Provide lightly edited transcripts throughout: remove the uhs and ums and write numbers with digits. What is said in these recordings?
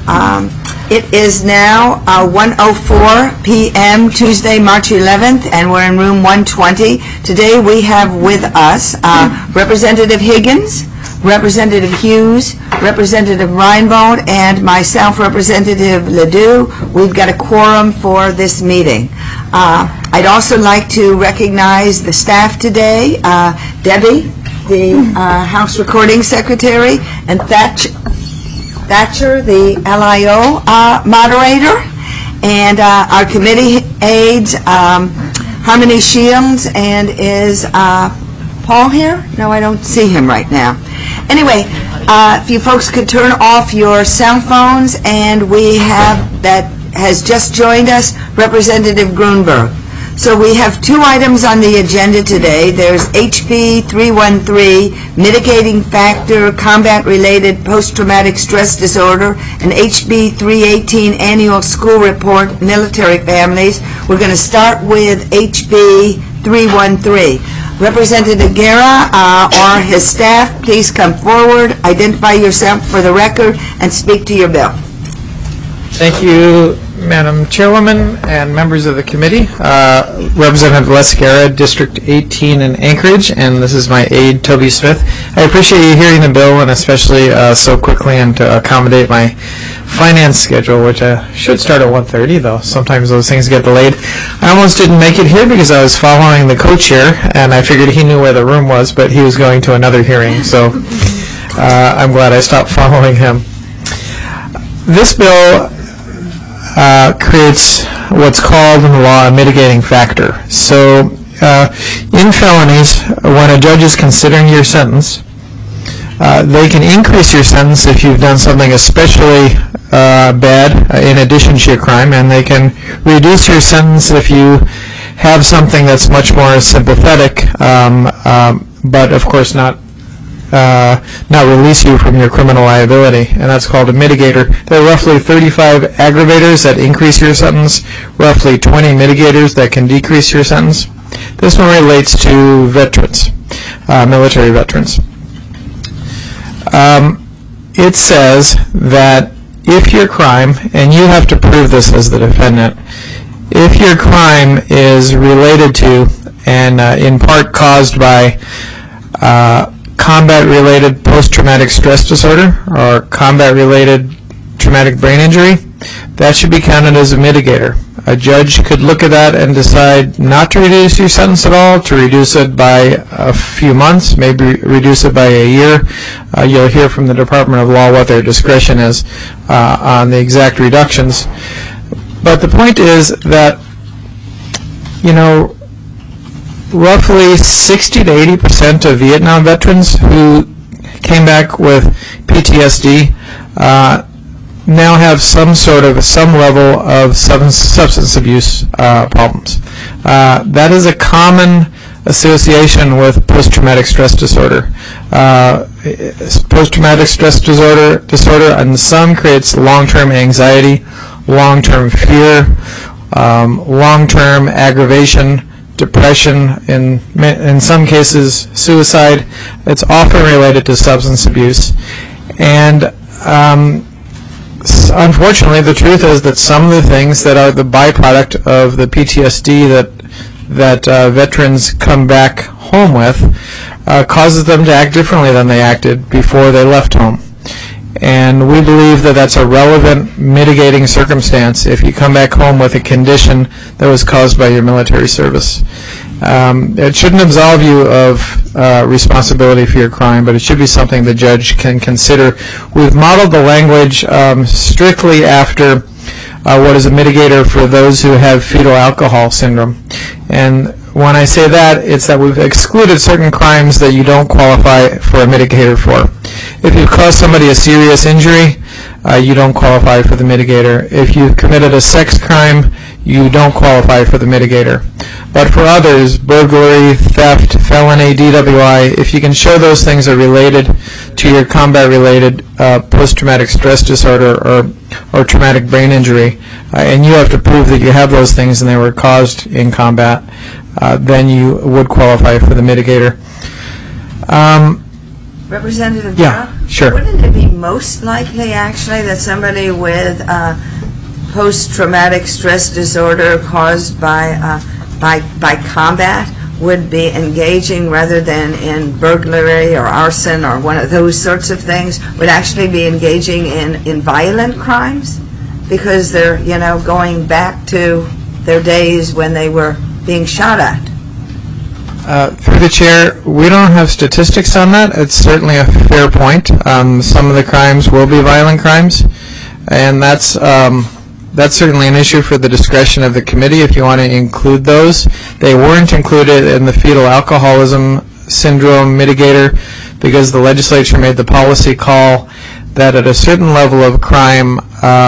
It is now 1:04 p.m. Tuesday, March 11th, and we're in room 120. Today we have with us Representative Higgins, Representative Hughes, Representative Reinbold, and myself, Representative Ledoux. We've got a quorum for this meeting. I'd also like to recognize the staff today, Debbie, the House Recording Secretary, and Thatcher, the LIO moderator, and our committee aides, Harmony Shields, and is Paul here? No, I don't see him right now. Anyway, if you folks could turn off your cell phones, and we have, that has just joined us, Representative Grunberg. So we have two items on the agenda today. There's HB 313, Mitigating Factor, Combat-Related Post-Traumatic Stress Disorder, and HB 318, Annual School Report, Military Families. We're going to start with HB 313. Representative Guerra or his staff, please come forward, identify yourself for the record, and speak to your bill. Thank you, Madam Chairwoman and members of the committee. Representative Les Guerra, District 18 in Anchorage, and this is my aide, Toby Smith. I appreciate you hearing the bill, and especially so quickly, and to accommodate my finance schedule, which should start at 1:30, though sometimes those things get delayed. I almost didn't make it here because I was following the co-chair, and I figured he knew where the room was, but he was going to another hearing, so I'm glad I stopped following him. This bill creates what's called in the law a mitigating factor. So in felonies, when a judge is considering your sentence, they can increase your sentence if you've done something especially bad in addition to your crime, and they can reduce your sentence if you have something that's much more sympathetic, but of course not release you from your criminal liability, and that's called a mitigator. There are roughly 35 aggravators that increase your sentence, roughly 20 mitigators that can decrease your sentence. This one relates to veterans, military veterans. It says that if your crime, and you have to prove this as the defendant, if your crime is related to and in part caused by combat-related post-traumatic stress disorder or combat-related traumatic brain injury, that should be counted as a mitigator. A judge could look at that and decide not to reduce your sentence at all, to reduce it by a few months, maybe reduce it by a year. You'll hear from the Department of Law what their discretion is on the exact reductions. But the point is that, you know, roughly 60 to 80% of Vietnam veterans who came back with PTSD now have some level of substance abuse problems. That is a common association with post-traumatic stress disorder. Post-traumatic stress disorder in some creates long-term anxiety, long-term fear, long-term aggravation, depression, in some cases suicide. It's often related to substance abuse, and unfortunately the truth is that some of the things that are the byproduct of the PTSD that veterans come back home with causes them to act differently than they acted before they left home. And we believe that that's a relevant mitigating circumstance if you come back home with a condition that was caused by your military service. It shouldn't absolve you of responsibility for your crime, but it should be something the judge can consider. We've modeled the language strictly after what is a mitigator for those who have fetal alcohol syndrome. And when I say that, it's that we've excluded certain crimes that you don't qualify for a mitigator for. If you've caused somebody a serious injury, you don't qualify for the mitigator. If you've committed a sex crime, you don't qualify for the mitigator. But for others, burglary, theft, felony, DWI, if you can show those things are related to your combat-related post-traumatic stress disorder or traumatic brain injury, and you have to prove that you have those things and they were caused in combat, then you would qualify for the mitigator. Representative Yeah, Brown? sure. Wouldn't it be most likely, actually, that somebody with post-traumatic stress disorder caused by combat would be engaging, rather than in burglary or arson or one of those sorts of things, would actually be engaging in violent crimes? Because they're, going back to their days when they were being shot at. Through the chair, we don't have statistics on that. It's certainly a fair point. Some of the crimes will be violent crimes, and that's certainly an issue for the discretion of the committee if you want to include those. They weren't included in the fetal alcoholism syndrome mitigator because the legislature made the policy call that at a certain level of crime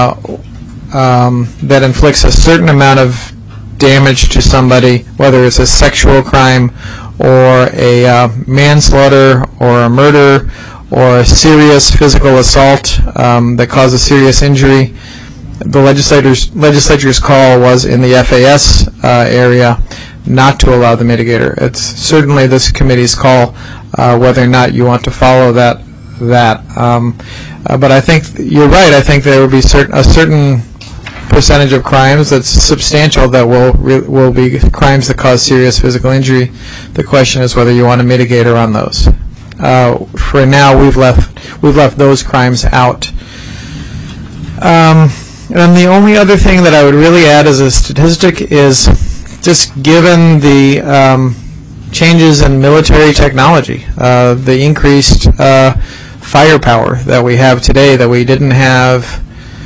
that inflicts a certain amount of damage to somebody, whether it's a sexual crime or a manslaughter or a murder or a serious physical assault that causes serious injury. The legislature's call was in the FAS area not to allow the mitigator. It's certainly this committee's call whether or not you want to follow that. But I think you're right. I think there will be a certain percentage of crimes that's substantial that will be crimes that cause serious physical injury. The question is whether you want a mitigator on those. For now, we've left those crimes out. And the only other thing that I would really add as a statistic is just given the changes in military technology, the increased firepower that we have today that we didn't have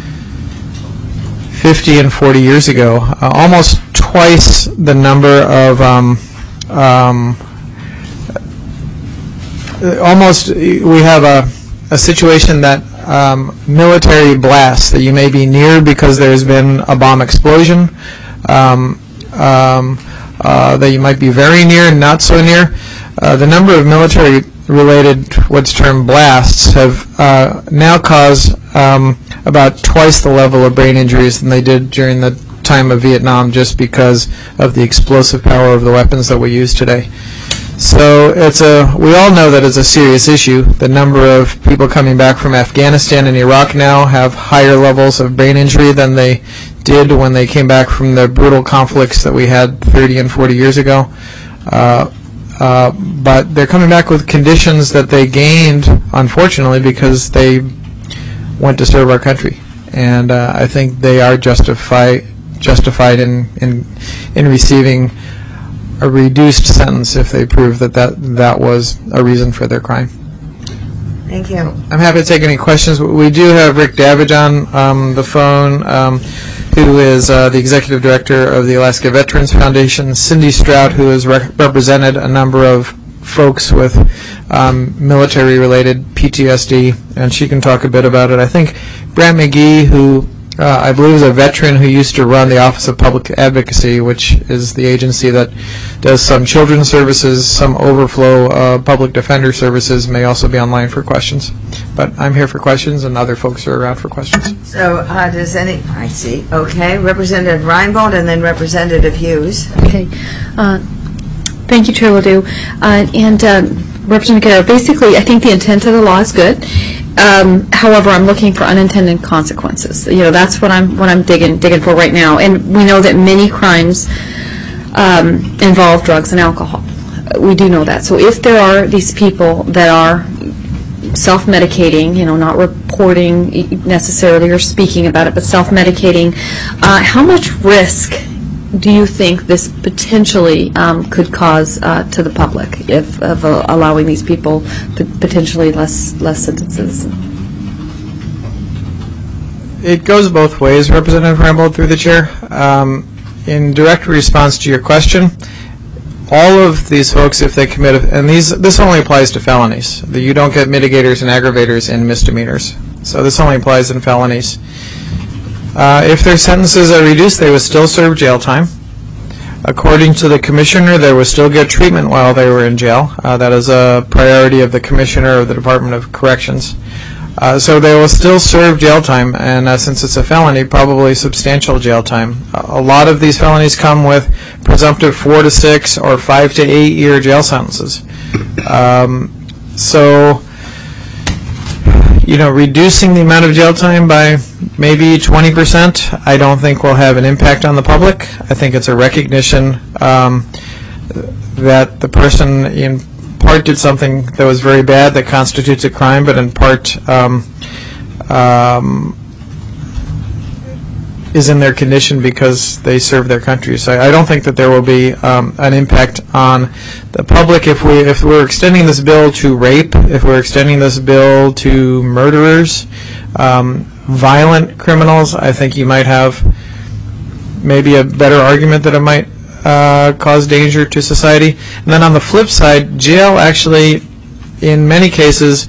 50 and 40 years ago, almost twice the number of we have a situation that military blasts that you may be near because there's been a bomb explosion, that you might be very near, not so near. The number of military-related what's termed blasts have now caused about twice the level of brain injuries than they did during the time of Vietnam, just because of the explosive power of the weapons that we use today. So we all know that it's a serious issue. The number of people coming back from Afghanistan and Iraq now have higher levels of brain injury than they did when they came back from the brutal conflicts that we had 30 and 40 years ago. But they're coming back with conditions that they gained, unfortunately, because they went to serve our country. And I think they are justified in receiving a reduced sentence if they prove that was a reason for their crime. Thank you. I'm happy to take any questions. We do have Rick Davidge on the phone, who is the Executive Director of the Alaska Veterans Foundation, Cindy Strout, who has represented a number of folks with military-related PTSD, and she can talk a bit about it. I think Brant McGee, who I believe is a veteran who used to run the Office of Public Advocacy, which is the agency that does some children's services, some overflow public defender services, may also be online for questions. But I'm here for questions, and other folks are around for questions. So I see. Okay. Representative Reinbold and then Representative Hughes. Okay. Thank you, Chair Ledoux. And Representative Guerrero, basically, I think the intent of the law is good. However, I'm looking for unintended consequences. That's what I'm digging for right now. And we know that many crimes involve drugs and alcohol. We do know that. So if there are these people that are self-medicating, not reporting necessarily or speaking about it, but self-medicating, how much risk do you think this potentially could cause to the public of allowing these people potentially less sentences? It goes both ways, Representative Reinbold, through the chair. In direct response to your question, all of these folks, if they commit, and this only applies to felonies. You don't get mitigators and aggravators in misdemeanors. So this only applies in felonies. If their sentences are reduced, they would still serve jail time. According to the commissioner, they would still get treatment while they were in jail. That is a priority of the commissioner of the Department of Corrections. So they will still serve jail time, and since it's a felony, probably substantial jail time. A lot of these felonies come with presumptive 4 to 6 or 5 to 8 year jail sentences. So reducing the amount of jail time by maybe 20%, I don't think will have an impact on the public. I think it's a recognition that the person in part did something that was very bad that constitutes a crime, but in part is in their condition because they serve their country. So I don't think that there will be an impact on the public if we're extending this bill to rape, if we're extending this bill to murderers, violent criminals. I think you might have maybe a better argument that it might cause danger to society. And then on the flip side, jail actually, in many cases,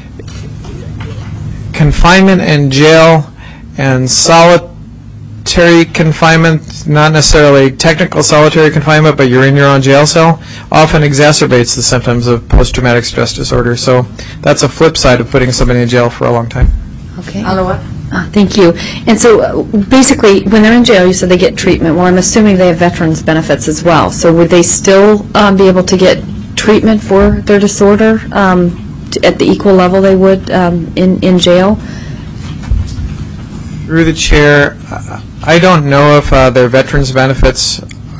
confinement and jail and solitary confinement, not necessarily technical solitary confinement, but you're in your own jail cell, often exacerbates the symptoms of post-traumatic stress disorder. So that's a flip side of putting somebody in jail for a long time. Okay. Aloha. Thank you. And so basically, when they're in jail, you said they get treatment. Well, I'm assuming they have veterans benefits as well. So would they still be able to get treatment for their disorder at the equal level they would in jail? Through the chair, I don't know if their veterans benefits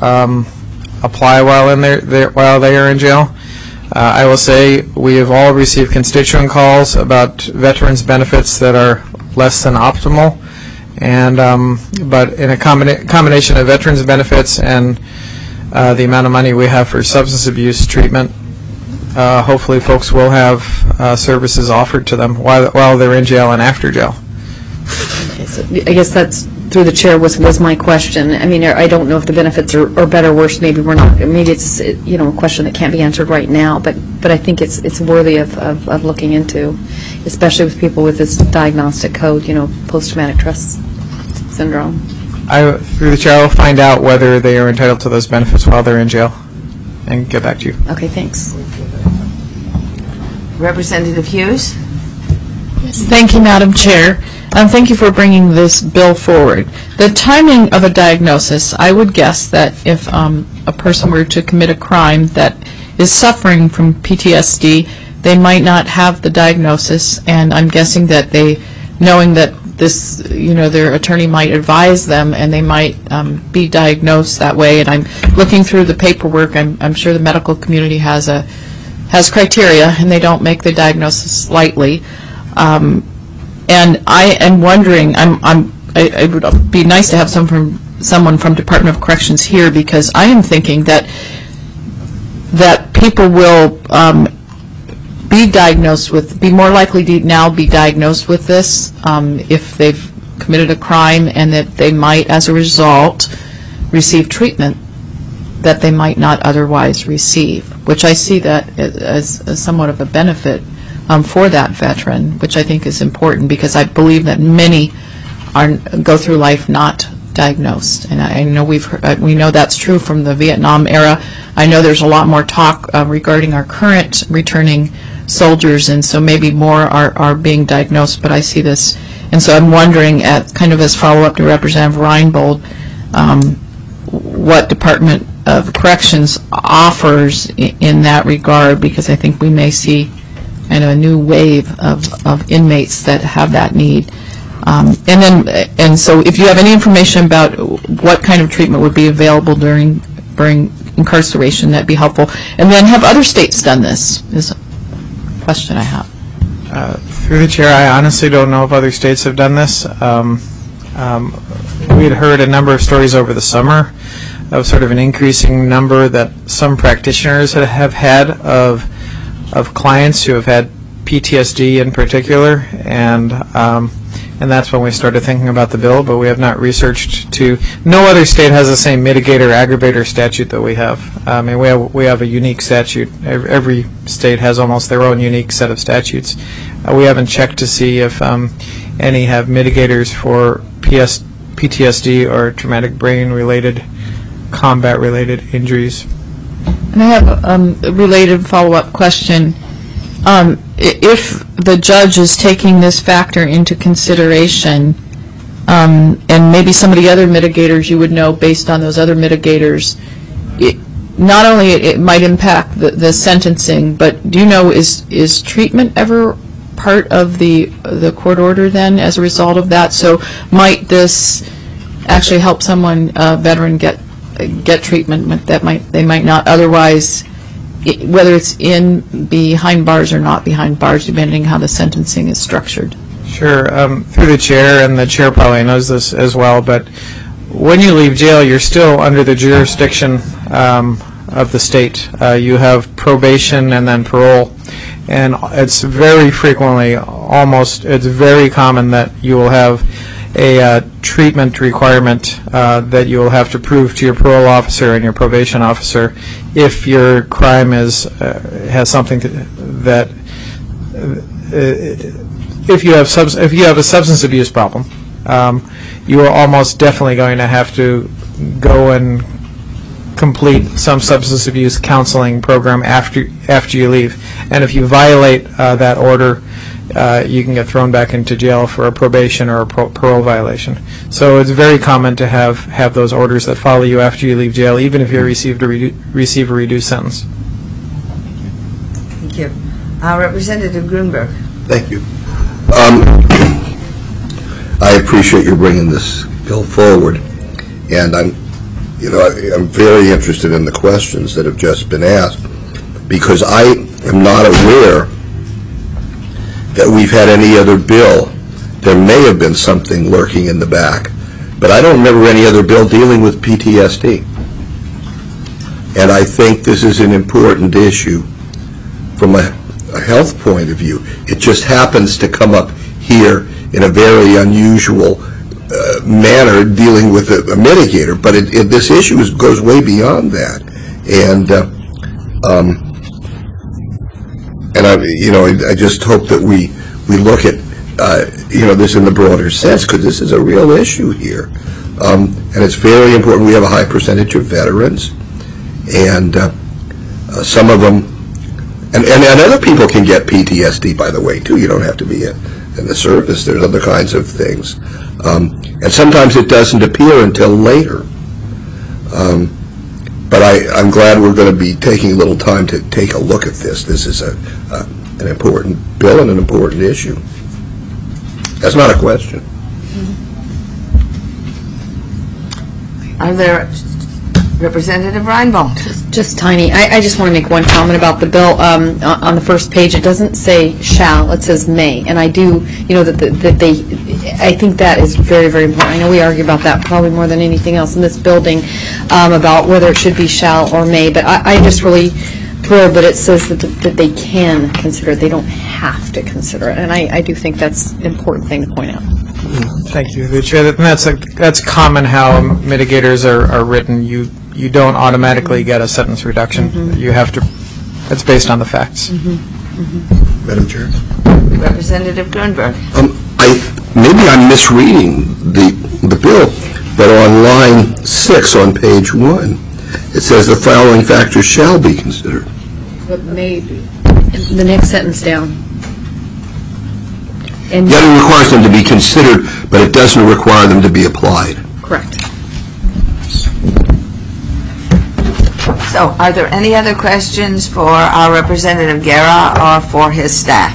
apply while they are in jail. I will say we have all received constituent calls about veterans benefits that are less than optimal, and but in a combination of veterans benefits and the amount of money we have for substance abuse treatment, hopefully folks will have services offered to them while they're in jail and after jail. Okay, so I guess that's through the chair was my question. I mean, I don't know if the benefits are better or worse. Maybe we're not. Maybe it's a question that can't be answered right now. But I think it's worthy of looking into, especially with people with this diagnostic code. Post-traumatic stress syndrome. Through the chair, I will find out whether they are entitled to those benefits while they're in jail, and get back to you. Okay, thanks. Representative Hughes. Thank you, Madam Chair. Thank you for bringing this bill forward. The timing of a diagnosis, I would guess that if a person were to commit a crime that is suffering from PTSD, they might not have the diagnosis, and I'm guessing that knowing that this, their attorney might advise them and they might be diagnosed that way, and I'm looking through the paperwork, I'm sure the medical community has criteria, and they don't make the diagnosis lightly. And I am wondering, it would be nice to have someone from Department of Corrections here, because I am thinking that people will be more likely to now be diagnosed with this if they've committed a crime, and that they might, as a result, receive treatment that they might not otherwise receive, which I see that as somewhat of a benefit for that veteran, which I think is important, because I believe that many go through life not diagnosed, and I know we know that's true from the Vietnam era. I know there's a lot more talk regarding our current returning soldiers, and so maybe more are being diagnosed, but I see this, and so I'm wondering, as follow-up to Representative Reinbold, what Department of Corrections offers in that regard, because I think we may see a new wave of inmates that have that need. And so if you have any information about what kind of treatment would be available during incarceration, that'd be helpful. And then, have other states done this, is a question I have. Through the chair, I honestly don't know if other states have done this. We had heard a number of stories over the summer of sort of an increasing number that some practitioners have had of clients who have had PTSD in particular, and that's when we started thinking about the bill, but we have not researched no other state has the same mitigator aggravator statute that we have. I mean, we have a unique statute. Every state has almost their own unique set of statutes. We haven't checked to see if any have mitigators for PTSD or traumatic brain-related, combat-related injuries. And I have a related follow-up question. If the judge is taking this factor into consideration, and maybe some of the other mitigators you would know based on those other mitigators, not only it might impact the sentencing, but do you know, is treatment ever part of the court order then as a result of that? So might this actually help someone, a veteran, get treatment that they might not otherwise, whether it's behind bars or not behind bars, depending how the sentencing is structured? Sure. Through the chair, and the chair probably knows this as well, but when you leave jail, you're still under the jurisdiction of the state. You have probation and then parole, and it's very frequently, it's very common that you will have a treatment requirement that you will have to prove to your parole officer and your probation officer if your crime has something that if you have a substance abuse problem, you are almost definitely going to have to go and complete some substance abuse counseling program after you leave. And if you violate that order, you can get thrown back into jail for a probation or a parole violation. So it's very common to have those orders that follow you after you leave jail, even if you receive a reduced sentence. Thank you. Representative Grunberg. Thank you. I appreciate you bringing this bill forward, and I'm very interested in the questions that have just been asked, because I am not aware that we've had any other bill. There may have been something lurking in the back, but I don't remember any other bill dealing with PTSD. And I think this is an important issue from a health point of view. It just happens to come up here in a very unusual manner, dealing with a mitigator, but this issue goes way beyond that. And I just hope that we look at this in the broader sense, because this is a real issue here, and it's very important. We have a high percentage of veterans, and some of them, and other people can get PTSD, by the way, too. You don't have to be in the service. There's other kinds of things, and sometimes it doesn't appear until later. But I'm glad we're going to be taking a little time to take a look at this. This is an important bill and an important issue. That's not a question. Are there Representative Reinbold? Just tiny. I just want to make one comment about the bill. On the first page, it doesn't say shall, it says may. And I do, I think that is very, very important. I know we argue about that probably more than anything else in this building, about whether it should be shall or may. But I just really thrilled that it says that they can consider it. They don't have to consider it. And I do think that's an important thing to point out. Thank you, Chair. That's common how mitigators are written. You don't automatically get a sentence reduction. Mm-hmm. You have to. It's based on the facts. Mm-hmm. Mm-hmm. Madam Chair. Representative Grunberg. Maybe I'm misreading the bill, but on line 6 on page 1, it says the following factors shall be considered. But maybe. The next sentence down. And Yet it requires them to be considered, but it doesn't require them to be applied. correct. So, are there any other questions for our Representative Guerra or for his staff?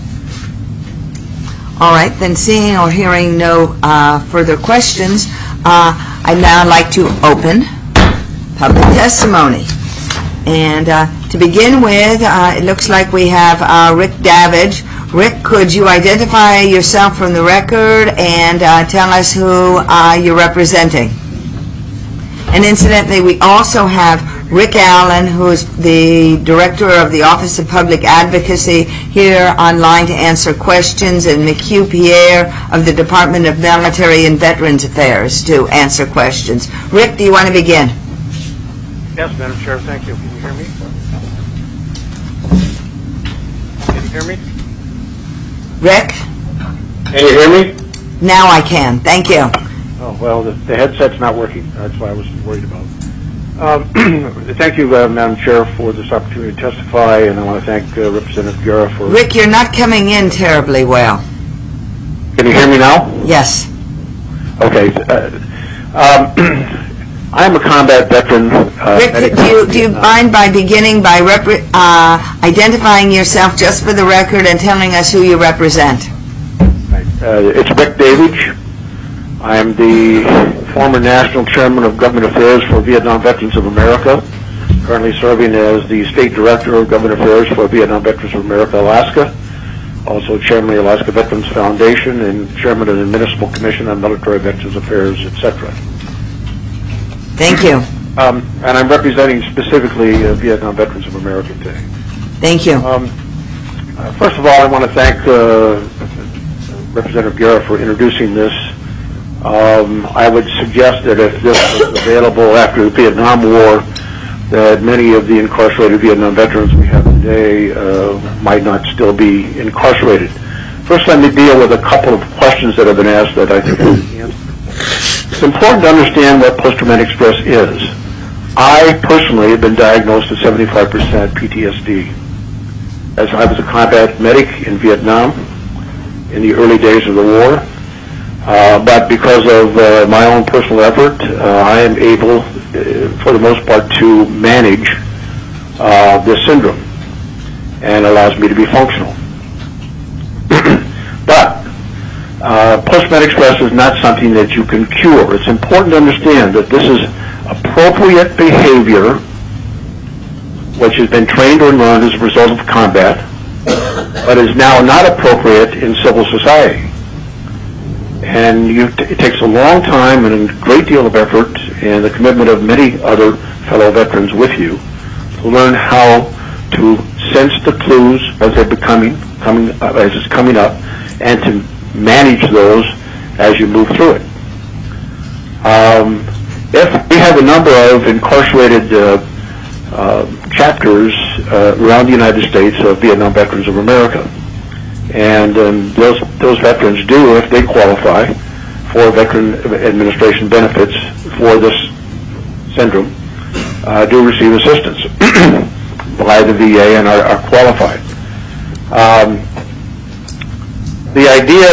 All right, then seeing or hearing no further questions, I'd now like to open public testimony. And to begin with, it looks like we have Rick Davidge. Rick, could you identify yourself from the record and tell us who you're representing? And incidentally, we also have Rick Allen, who is the Director of the Office of Public Advocacy, here online to answer questions, and McHugh Pierre of the Department of Military and Veterans Affairs to answer questions. Rick, do you want to begin? Yes, Madam Chair, thank you. Can you hear me? Can you hear me? Rick? Can you hear me? Now I can. Thank you. Oh, well, the headset's not working. That's why I was worried about it. Thank you, Madam Chair, for this opportunity to testify, and I want to thank Representative Guerra for... Rick, you're not coming in terribly well. Can you hear me now? Yes. Okay. I am a combat veteran. Rick, do you mind by beginning by identifying yourself just for the record and telling us who you represent? It's Rick Davidge. I am the former National Chairman of Government Affairs for Vietnam Veterans of America, currently serving as the State Director of Government Affairs for Vietnam Veterans of America, Alaska, also Chairman of the Alaska Veterans Foundation and Chairman of the Municipal Commission on Military Veterans Affairs, etc. Thank you. And I'm representing specifically Vietnam Veterans of America today. Thank you. First of all, I want to thank Representative Guerra for introducing this. I would suggest that if this was available after the Vietnam War, that many of the incarcerated Vietnam veterans we have today might not still be incarcerated. First, let me deal with a couple of questions that have been asked that I think I can answer. It's important to understand what post-traumatic stress is. I personally have been diagnosed with 75% PTSD, as I was a combat medic in Vietnam in the early days of the war. But because of my own personal effort, I am able, for the most part, to manage this syndrome, and allows me to be functional. But post-traumatic stress is not something that you can cure. It's important to understand that this is appropriate behavior which has been trained or learned as a result of combat, but is now not appropriate in civil society. And it takes a long time and a great deal of effort and the commitment of many other fellow veterans with you to learn how to sense the clues as they're as it's coming up, and to manage those as you move through it. If we have a number of incarcerated chapters around the United States of Vietnam Veterans of America, and those veterans do, if they qualify for Veteran Administration benefits for this syndrome, do receive assistance by the VA and are qualified. The idea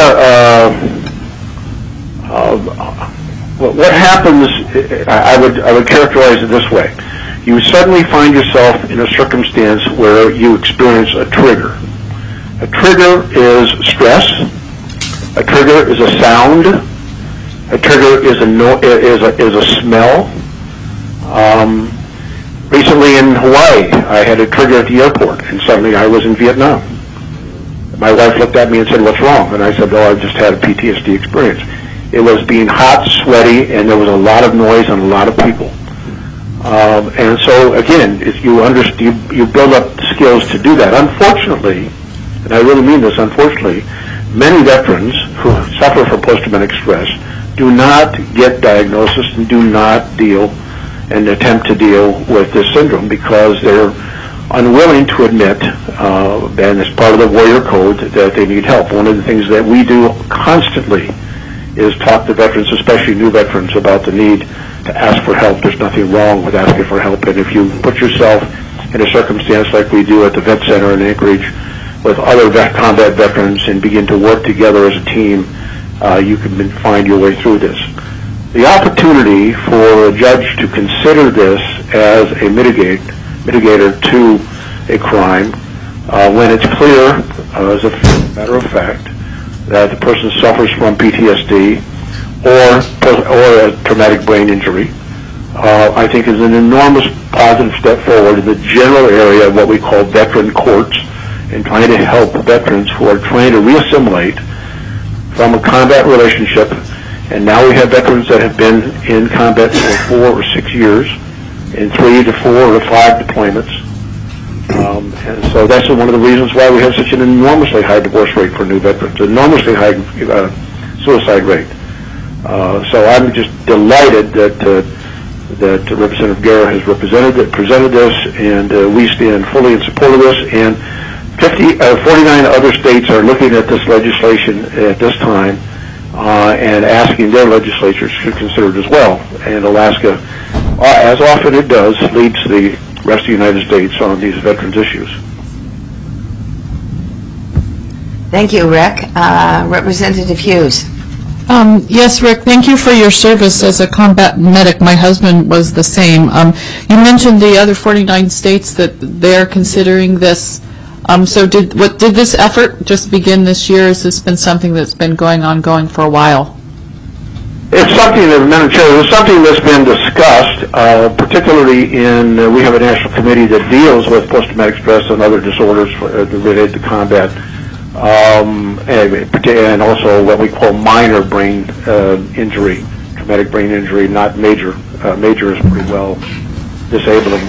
of what happens, I would characterize it this way. You suddenly find yourself in a circumstance where you experience a trigger. A trigger is stress. A trigger is a sound. A trigger is a smell. Recently in Hawaii, I had a trigger at the airport, and suddenly I was in Vietnam. My wife looked at me and said, "What's wrong?" And I said, "Oh, I've just had a PTSD experience." It was being hot, sweaty, and there was a lot of noise and a lot of people. And so, again, if you build up skills to do that. Unfortunately, and I really mean this, unfortunately, many veterans who suffer from post-traumatic stress do not get diagnosis and do not deal and attempt to deal with this syndrome because they're unwilling to admit, and it's part of the warrior code, that they need help. One of the things that we do constantly is talk to veterans, especially new veterans, about the need to ask for help. There's nothing wrong with asking for help, and if you put yourself in a circumstance like we do at the Vet Center in Anchorage with other combat veterans and begin to work together as a team, you can find your way through this. The opportunity for a judge to consider this as a mitigator to a crime, when it's clear, as a matter of fact, that the person suffers from PTSD or a traumatic brain injury, I think is an enormous positive step forward in the general area of what we call veteran courts, and trying to help veterans who are trying to reassimilate from a combat relationship. And now we have veterans that have been in combat for 4 or 6 years, in 3 to 4 or 5 deployments. And so that's one of the reasons why we have such an enormously high divorce rate for new veterans, enormously high suicide rate. So I'm just delighted that Representative Guerra has presented this, and we stand fully in support of this. And 49 other states are looking at this legislation at this time and asking their legislatures to consider it as well. And Alaska, as often it does, leads the rest of the United States on these veterans issues. Thank you, Rick. Representative Hughes. Yes, Rick, thank you for your service as a combat medic. My husband was the same. You mentioned the other 49 states that they're considering this. So did this effort just begin this year? Has this been something that's been going for a while? It's something that, Madam Chair, it's something that's been discussed, particularly we have a national committee that deals with post-traumatic stress and other disorders related to combat. And also what we call minor brain injury, traumatic brain injury, not major. Major is pretty well disabling.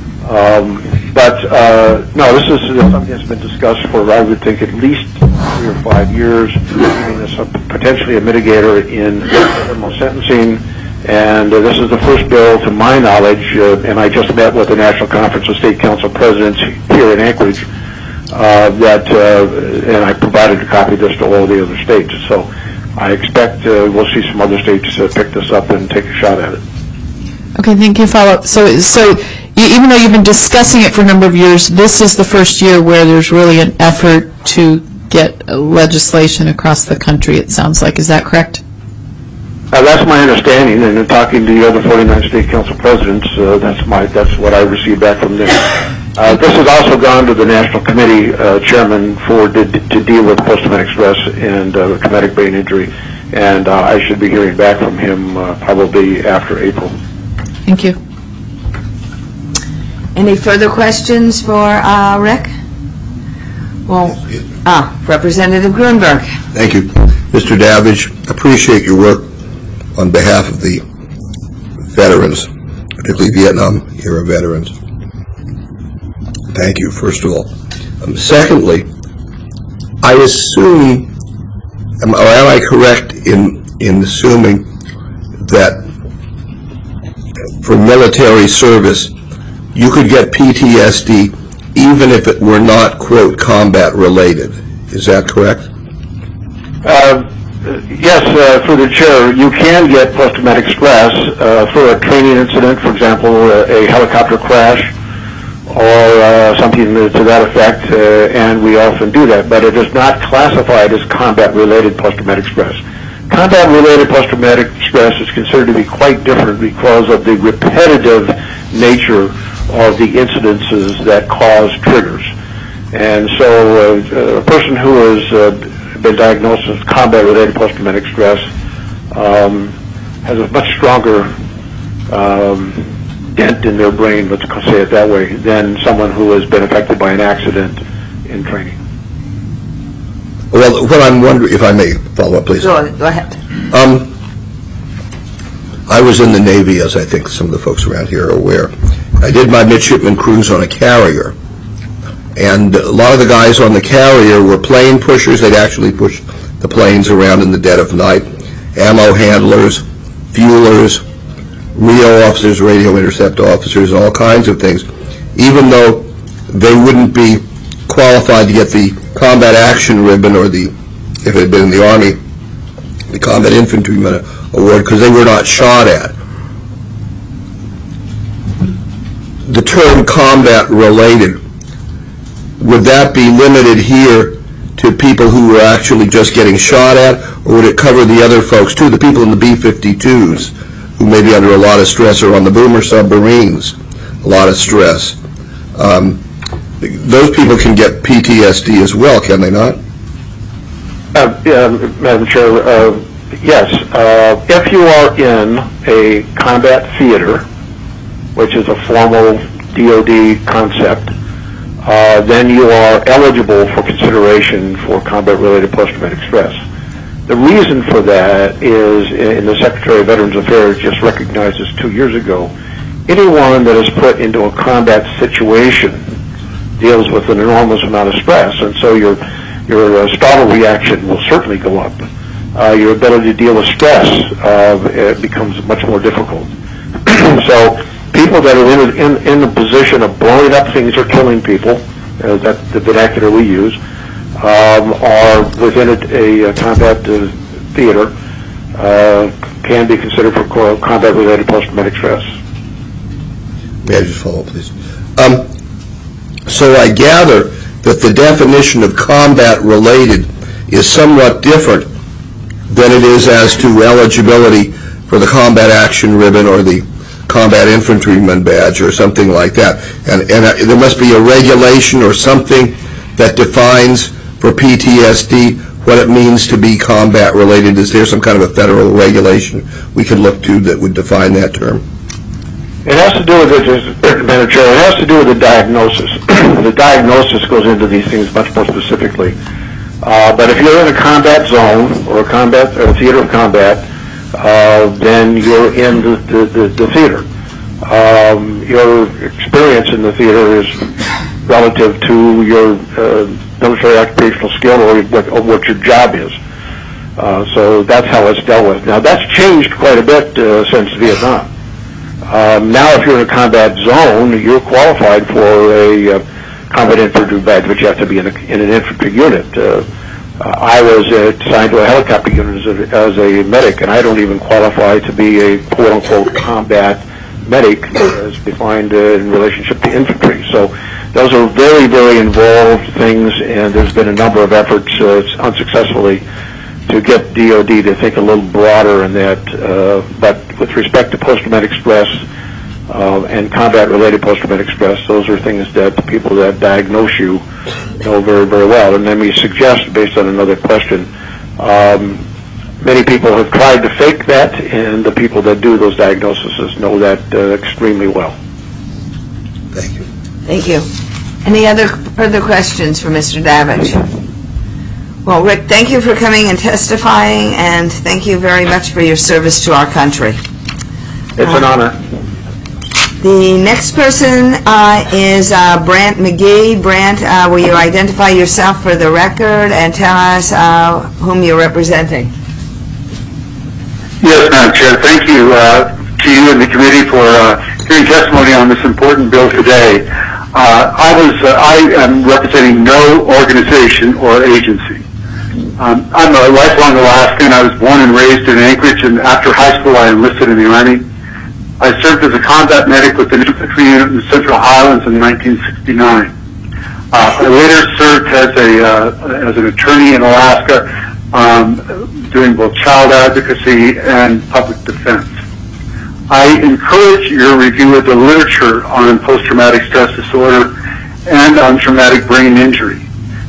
No, this is something that's been discussed for, I would think, at least 3 or 5 years, giving us potentially a mitigator in criminal sentencing. And this is the first bill, to my knowledge, and I just met with the National Conference of State Council Presidents here in Anchorage, and I provided a copy of this to all the other states. So I expect we'll see some other states pick this up and take a shot at it. Okay, thank you. Follow-up. So even though you've been discussing it for a number of years, this is the first year where there's really an effort to get legislation across the country, it sounds like. Is that correct? That's my understanding, and in talking to the other 49 state council presidents, that's what I received back from them. This has also gone to the National Committee Chairman to deal with post-traumatic stress and traumatic brain injury, and I should be hearing back from him probably after April. Thank you. Any further questions for Rick? Well, Representative Grunberg. Thank you. Mr. Davidge, appreciate your work on behalf of the veterans, particularly Vietnam-era veterans. Thank you, first of all. Secondly, I assume, am I correct in assuming that for military service, you could get PTSD even if it were not, quote, combat related? Is that correct? Yes, through the chair, you can get post-traumatic stress for a training incident, for example, a helicopter crash, or something to that effect, and we often do that, but it is not classified as combat-related post-traumatic stress. Combat-related post-traumatic stress is considered to be quite different because of the repetitive nature of the incidences that cause triggers. And so a person who has been diagnosed with combat-related post-traumatic stress has a much stronger dent in their brain, let's say it that way, than someone who has been affected by an accident in training. Well, what I'm wondering, if I may follow up, please. Go ahead. I was in the Navy, as I think some of the folks around here are aware. I did my midshipman cruise on a carrier, and a lot of the guys on the carrier were plane pushers. They'd actually push the planes around in the dead of night, ammo handlers, fuelers, RIO officers, radio intercept officers, all kinds of things, even though they wouldn't be qualified to get the combat action ribbon or if it had been in the Army, the combat infantryman award, because they were not shot at. The term combat related, would that be limited here to people who were actually just getting shot at, or would it cover the other folks too, the people in the B-52s who may be under a lot of stress, or on the boomer submarines, a lot of stress? Those people can get PTSD as well, can they not? Madam Chair, yes. If you are in a combat theater, which is a formal DOD concept, then you are eligible for consideration for combat-related post-traumatic stress. The reason for that is, and the Secretary of Veterans Affairs just recognized this 2 years ago, anyone that is put into a combat situation deals with an enormous amount of stress, and so your startle reaction will certainly go up. Your ability to deal with stress it becomes much more difficult. So people that are in the position of blowing up things or killing people, that's the vernacular we use, are within a combat theater, can be considered for combat-related post-traumatic stress. May I just follow up, please? So I gather that the definition of combat-related is somewhat different than it is as to eligibility for the combat action ribbon or the combat infantryman badge or something like that. And there must be a regulation or something that defines for PTSD what it means to be combat related. Is there some kind of a federal regulation we could look to that would define that term? It has to do with it, Madam Chair, it has to do with the diagnosis. The diagnosis goes into these things much more specifically. But if you're in a combat zone or a theater of combat, then you're in the theater. Your experience in the theater is relative to your military occupational skill or what your job is. So that's how it's dealt with. Now, that's changed quite a bit since Vietnam. Now, if you're in a combat zone, you're qualified for a combat infantry badge, but you have to be in an infantry unit. I was assigned to a helicopter unit as a medic, and I don't even qualify to be a quote-unquote combat medic as defined in relationship to infantry. So those are very, very involved things, and there's been a number of efforts unsuccessfully to get DOD to think a little broader in that. But with respect to post-traumatic stress and combat-related post-traumatic stress, those are things that the people that diagnose you know very, very well. And let me suggest, based on another question, many people have tried to fake that, and the people that do those diagnoses know that extremely well. Thank you. Thank you. Any other further questions for Mr. Davidge? Well, Rick, thank you for coming and testifying, and thank you very much for your service to our country. It's an honor. The next person is Brant McGee. Brant, will you identify yourself for the record and tell us whom you're representing? Yes, Madam Chair. Thank you to you and the committee for hearing testimony on this important bill today. I am representing no organization or agency. I'm a lifelong Alaskan. I was born and raised in Anchorage, and after high school I enlisted in the Army. I served as a combat medic with an infantry unit in the Central Highlands in 1969. I later served as an attorney in Alaska, doing both child advocacy and public defense. I encourage your review of the literature on post-traumatic stress disorder and on traumatic brain injury.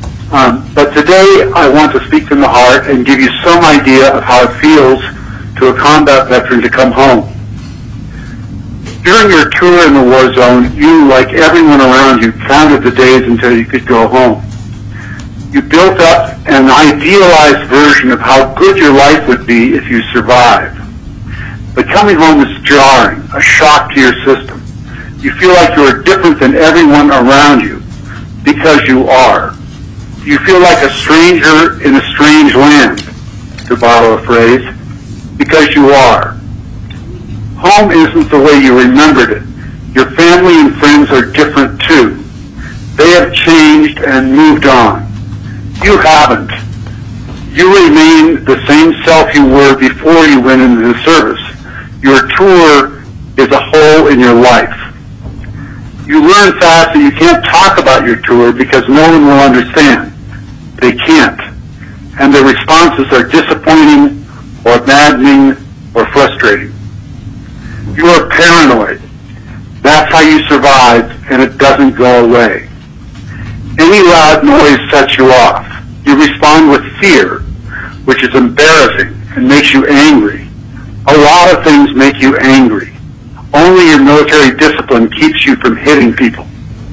But today I want to speak from the heart and give you some idea of how it feels to a combat veteran to come home. During your tour in the war zone, you, like everyone around you, counted the days until you could go home. You built up an idealized version of how good your life would be if you survived. But coming home is jarring, a shock to your system. You feel like you are different than everyone around you, because you are. You feel like a stranger in a strange land, to borrow a phrase, because you are. Home isn't the way you remembered it. Your family and friends are different too. They have changed and moved on. You haven't. You remain the same self you were before you went into the service. Your tour is a hole in your life. You learn fast that you can't talk about your tour because no one will understand. They can't. And their responses are disappointing or maddening or frustrating. You are paranoid. That's how you survive, and it doesn't go away. Any loud noise sets you off. You respond with fear, which is embarrassing and makes you angry. A lot of things make you angry. Only your military discipline keeps you from hitting people.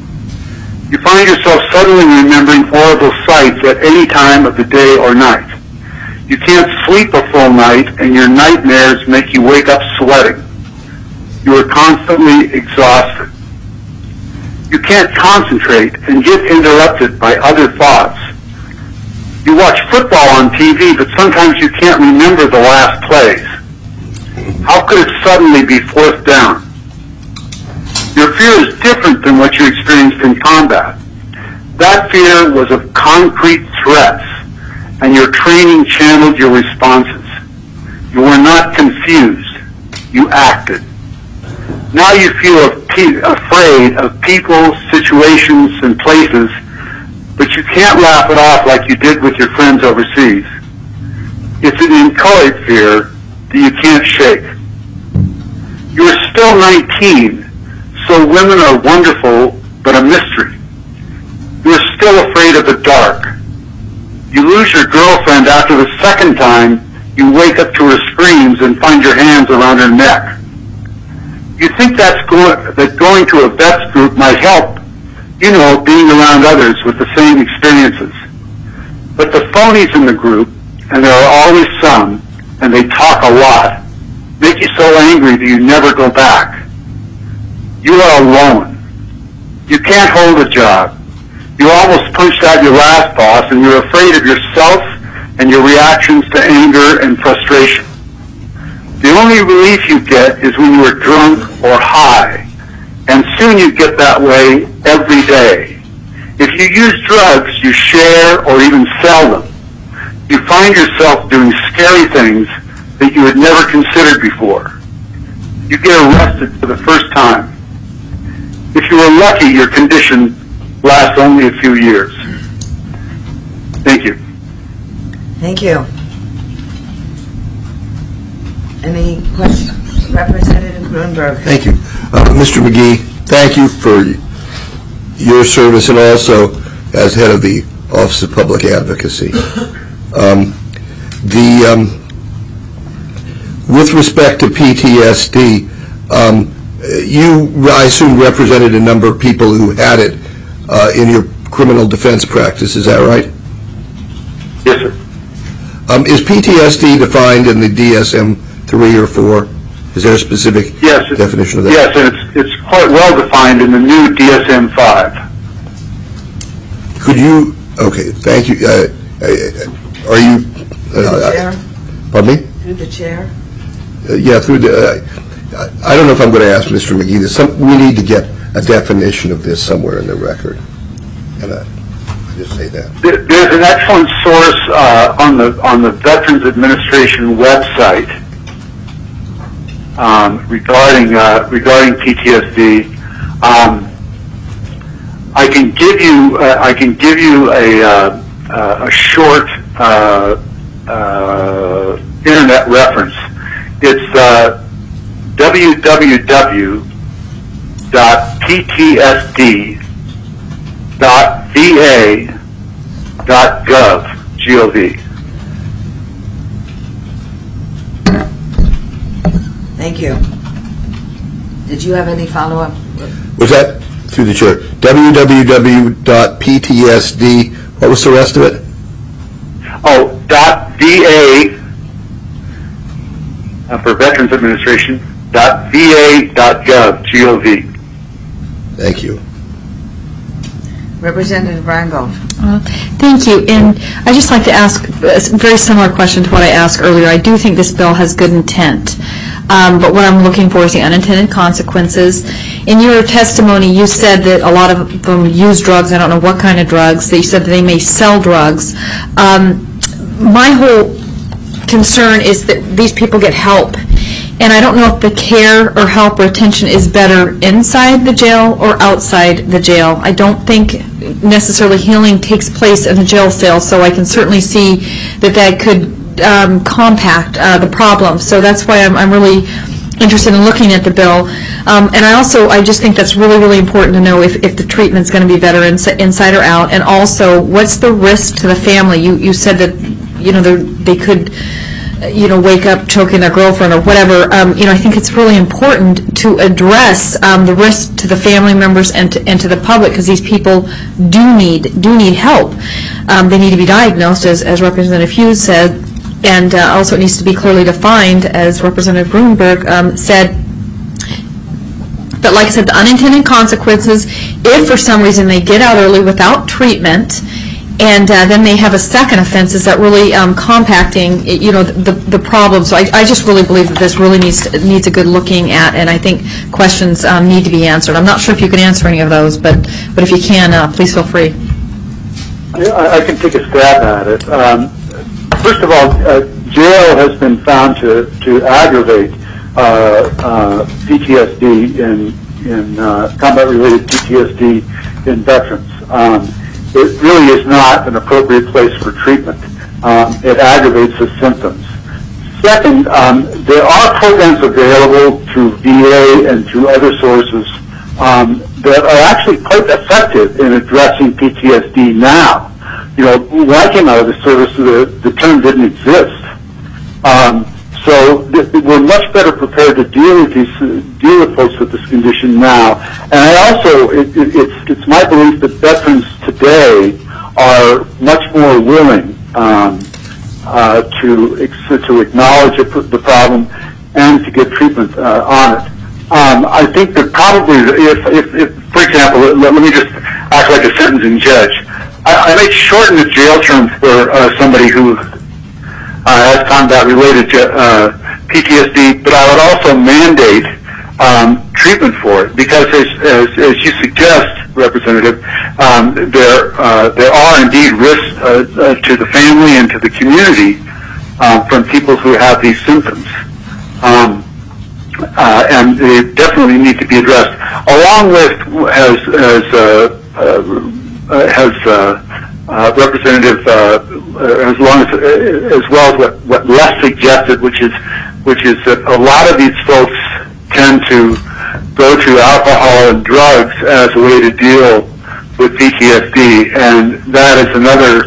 You find yourself suddenly remembering horrible sights at any time of the day or night. You can't sleep a full night, and your nightmares make you wake up sweating. You are constantly exhausted. You can't concentrate and get interrupted by other thoughts. You watch football on TV, but sometimes you can't remember the last plays. How could it suddenly be fourth down? Your fear is different than what you experienced in combat. That fear was of concrete threats, and your training channeled your responses. You were not confused. You acted. Now you feel afraid of people, situations, and places, but you can't laugh it off like you did with your friends overseas. It's an inchoate fear that you can't shake. You're still 19, so women are wonderful, but a mystery. You're still afraid of the dark. You lose your girlfriend after the second time you wake up to her screams and find your hands around her neck. You think that going to a vets group might help, being around others with the same experiences. But the phonies in the group, and there are always some, and they talk a lot, make you so angry that you never go back. You are alone. You can't hold a job. You almost punched out your last boss, and you're afraid of yourself and your reactions to anger and frustration. The only relief you get is when you are drunk or high, and soon you get that way every day. If you use drugs, you share or even sell them. You find yourself doing scary things that you had never considered before. You get arrested for the first time. If you are lucky, your condition lasts only a few years. Thank you. Thank you. Any questions? Representative Grunberg. Thank you. Mr. McGee, thank you for your service and also as head of the Office of Public Advocacy. With respect to PTSD, you, I assume, represented a number of people who had it in your criminal defense practice. Is that right? Yes, sir. Is PTSD defined in the DSM-3 or 4? Is there a specific definition of that? Yes, and it's quite well defined in the new DSM-5. Could you? Okay, thank you. Are you? Through the chair? Pardon me? Through the chair? Yeah, through the. I don't know if I'm going to ask Mr. McGee this. We need to get a definition of this somewhere in the record, and I just say that. There's an excellent source on the Veterans Administration website regarding PTSD. I can give you a short internet reference. It's www.ptsd.va.gov. Thank you. Did you have any follow-up? Was that through the chair? www.ptsd. What was the rest of it? Oh, .va for Veterans Administration. .va.gov. G-O-V. Thank you. Representative Rangel. Thank you. And I'd just like to ask a very similar question to what I asked earlier. I do think this bill has good intent, but what I'm looking for is the unintended consequences. In your testimony, you said that a lot of them use drugs. I don't know what kind of drugs. You said that they may sell drugs. My whole concern is that these people get help. And I don't know if the care or help or attention is better inside the jail or outside the jail. I don't think necessarily healing takes place in the jail cell, so I can certainly see that could compact the problem. So that's why I'm really interested in looking at the bill. And I just think that's really, really important to know if the treatment's going to be better inside or out. And also, what's the risk to the family? You said that, they could wake up choking their girlfriend or whatever. I think it's really important to address the risk to the family members and to the public, because these people do need help. They need to be diagnosed, as Representative Hughes said, and also it needs to be clearly defined, as Representative Grunberg said. But like I said, the unintended consequences, if for some reason they get out early without treatment, and then they have a second offense, is that really compacting, the problem. So I just really believe that this really needs a good looking at, and I think questions need to be answered. I'm not sure if you can answer any of those, but if you can, please feel free. I can take a stab at it. First of all, jail has been found to aggravate PTSD in combat-related PTSD in veterans. It really is not an appropriate place for treatment. it aggravates the symptoms. Second, there are programs available through VA and through other sources that are actually quite effective in addressing PTSD now. You know, when I came out of the service, the term didn't exist. So we're much better prepared to deal with folks with this condition now. And I also, it's my belief that veterans today are much more willing to acknowledge the problem and to get treatment on it. I think that probably, if for example, let me just act like a sentencing judge. I might shorten the jail term for somebody who has combat-related PTSD, but I would also mandate treatment for it because, as you suggest, Representative, there are indeed risks to the family and to the community from people who have these symptoms. And they definitely need to be addressed, along with, as Representative, as well as what Les suggested, which is that a lot of these folks tend to go to alcohol and drugs as a way to deal with PTSD, and that is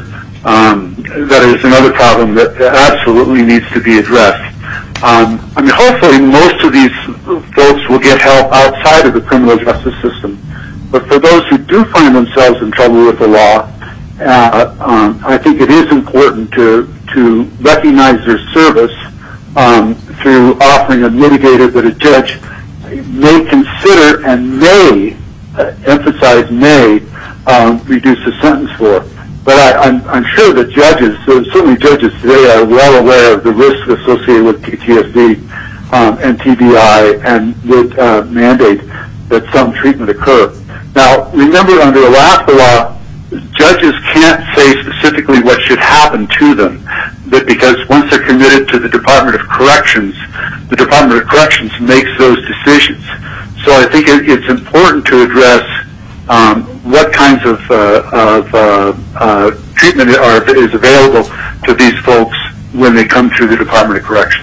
another problem that absolutely needs to be addressed. I mean, hopefully most of these folks will get help outside of the criminal justice system. But for those who do find themselves in trouble with the law, I think it is important to recognize their service through offering a mitigator that a judge may consider and may, emphasize may, reduce the sentence for. But I'm sure that judges, certainly judges today, are well aware of the risks associated with PTSD and TBI and would mandate that some treatment occur. Now, remember, under Alaska law, judges can't say specifically what should happen to them, but because once they're committed to the Department of Corrections makes those decisions. So I think it's important to address what kinds of treatment is available to these folks when they come through the Department of Corrections.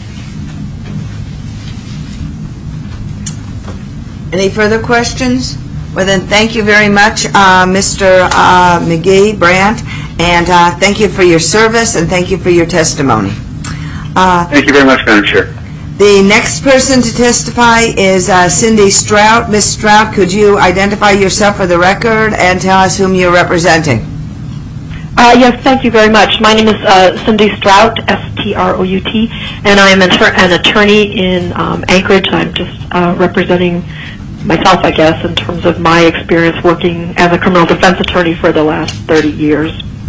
Any further questions? Well then, thank you very much, Mr. McGee, Brandt, and thank you for your service and thank you for your testimony. Thank you very much, Madam Chair. The next person to testify is Cindy Strout. Ms. Strout, could you identify yourself for the record and tell us whom you're representing? Yes, thank you very much. My name is Cindy Strout, S-T-R-O-U-T, and I am an attorney in Anchorage. I'm just representing myself, I guess, in terms of my experience working as a criminal defense attorney for the last 30 years.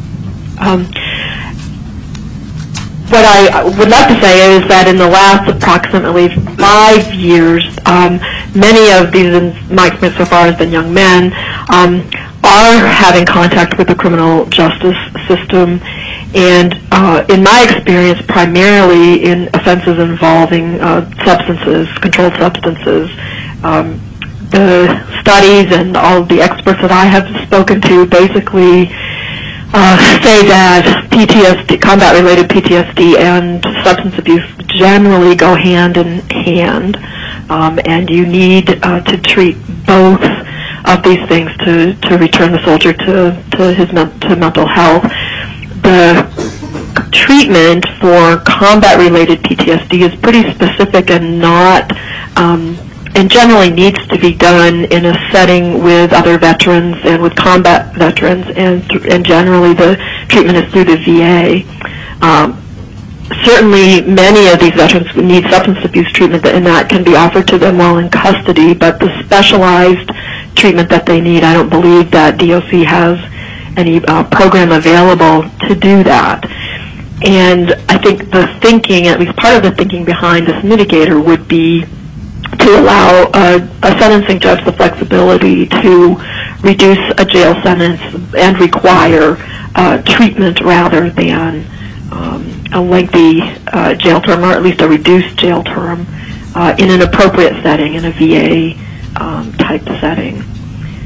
What I would like to say is that in the last approximately 5 years, many of these, in my experience so far, has been young men, are having contact with the criminal justice system, and in my experience, primarily in offenses involving substances, controlled substances. The studies and all of the experts that I have spoken to basically say that PTSD, combat-related PTSD and substance abuse generally go hand in hand, and you need to treat both of these things to return the soldier to mental health. The treatment for combat-related PTSD is pretty specific and not and generally needs to be done in a setting with other veterans and with combat veterans, and generally the treatment is through the VA. Certainly many of these veterans need substance abuse treatment, and that can be offered to them while in custody, but the specialized treatment that they need, I don't believe that DOC has any program available to do that. And I think the thinking, at least part of the thinking behind this mitigator, would be to allow a sentencing judge the flexibility to reduce a jail sentence and require treatment rather than a lengthy jail term, or at least a reduced jail term, in an appropriate setting, in a VA type setting.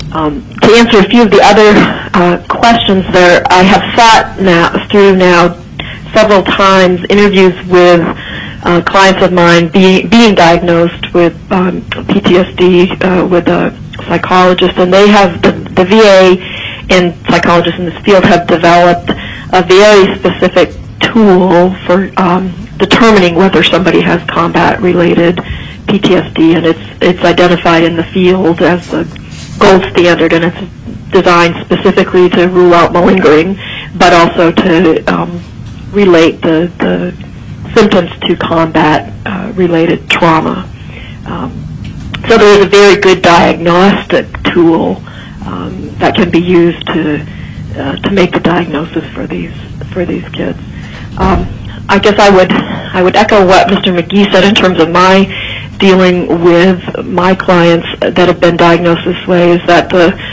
To answer a few of the other questions there, I have sat through several times interviews with clients of mine being diagnosed with PTSD with a psychologist, and they have, the VA and psychologists in this field have developed a very specific tool for determining whether somebody has combat-related PTSD, and it's identified in the field as the gold standard, and it's designed specifically to rule out malingering, but also to relate the symptoms to combat-related trauma. So there is a very good diagnostic tool that can be used to make the diagnosis for these kids. I guess I would echo what Mr. McGee said in terms of my dealing with my clients that have been diagnosed this way, is that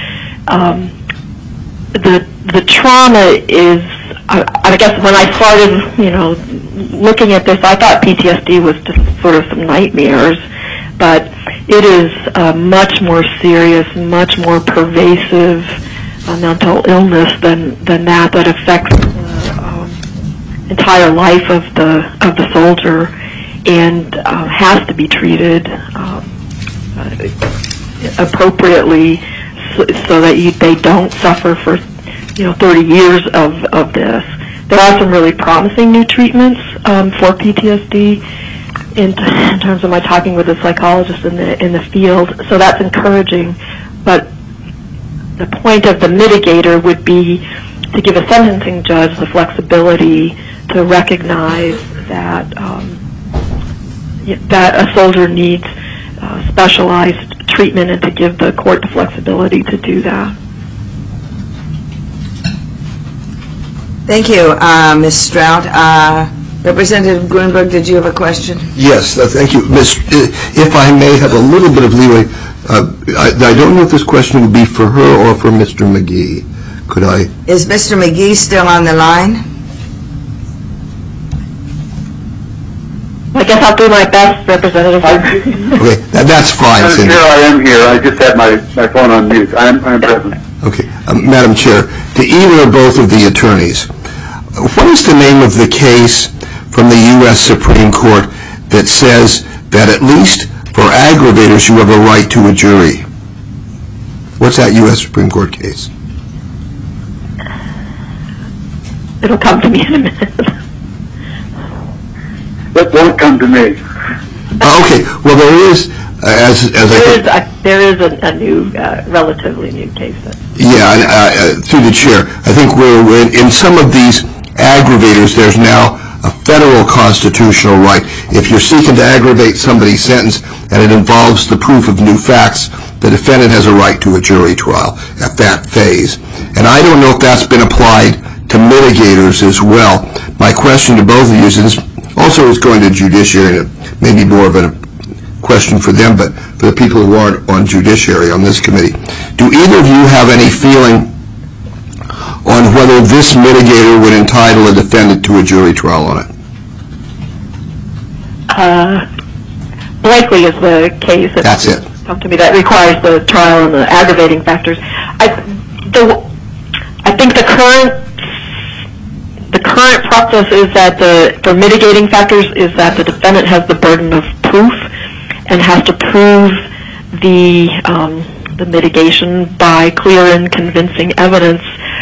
the trauma is, I guess when I started, looking at this, I thought PTSD was just sort of some nightmares, but it is much more serious, much more pervasive mental illness than that affects the entire life of the soldier, and has to be treated appropriately so that they don't suffer for 30 years of this. There are some really promising new treatments for PTSD in terms of my talking with a psychologist in the field, so that's encouraging. But the point of the mitigator would be to give a sentencing judge the flexibility to recognize that that a soldier needs specialized treatment, and to give the court the flexibility to do that. Thank you, Ms. Strout. Representative Grunberg, did you have a question? Yes, thank you. If I may have a little bit of leeway, I don't know if this question would be for her or for Mr. McGee. Could I? Is Mr. McGee still on the line? I guess I'll do my best, Representative. Okay, that's fine. Madam Chair, I am here. I just had my phone on mute. I am present. Okay. Madam Chair, to either or both of the attorneys, what is the name of the case from the U.S. Supreme Court that says that at least for aggravators you have a right to a jury? What's that U.S. Supreme Court case? It'll come to me in a minute. That won't come to me. Okay. Well, there is, there is a new, relatively new case. Yeah, through the chair, I think we're in some of these aggravators, there's now a federal constitutional right. If you're seeking to aggravate somebody's sentence and it involves the proof of new facts, the defendant has a right to a jury trial at that phase. And I don't know if that's been applied to mitigators as well. My question to both of you is also is going to judiciary, and it may be more of a question for them, but for the people who aren't on judiciary on this committee. Do either of you have any feeling on whether this mitigator would entitle a defendant to a jury trial on it? Blakely is the case. That's it. Come to me that requires the trial and the aggravating factors. I think the current process is that for mitigating factors is that the defendant has the burden of proof and has to prove the mitigation by clear and convincing evidence.